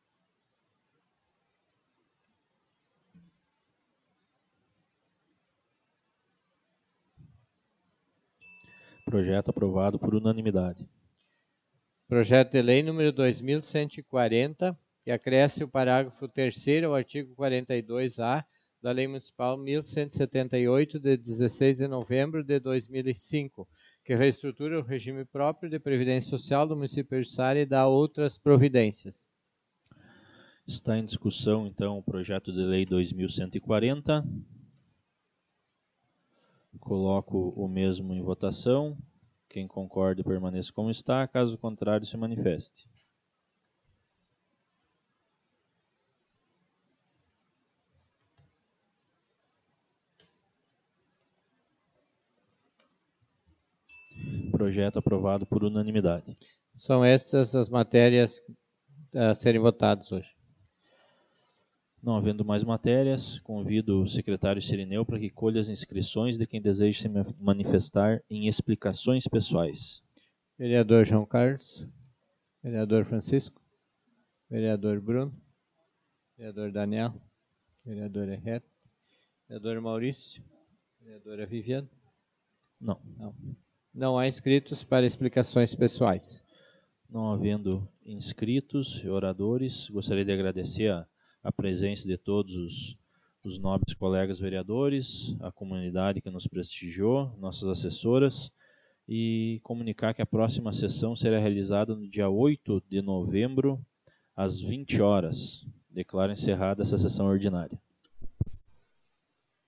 Projeto aprovado por unanimidade. Projeto de lei número dois mil cento e quarenta, que acresce o parágrafo terceiro ao artigo quarenta e dois A da Lei Municipal mil cento e setenta e oito, de dezesseis de novembro de dois mil e cinco, que reestrutura o regime próprio de previdência social do município de Pejuçara e dá outras providências. Está em discussão, então, o projeto de lei dois mil cento e quarenta. Coloco o mesmo em votação. Quem concorda, permaneça como está. Caso contrário, se manifeste. Projeto aprovado por unanimidade. São essas as matérias a serem votadas hoje. Não havendo mais matérias, convido o secretário Cirineu para que colha as inscrições de quem deseja se manifestar em explicações pessoais. Vereador João Carlos, vereador Francisco, vereador Bruno, vereador Daniel, vereadora Reta, vereador Maurício, vereadora Viviane. Não. Não. Não há inscritos para explicações pessoais. Não havendo inscritos e oradores, gostaria de agradecer a a presença de todos os, os nobres colegas vereadores, a comunidade que nos prestigiou, nossas assessoras, e comunicar que a próxima sessão será realizada no dia oito de novembro, às vinte horas. Declaro encerrada essa sessão ordinária.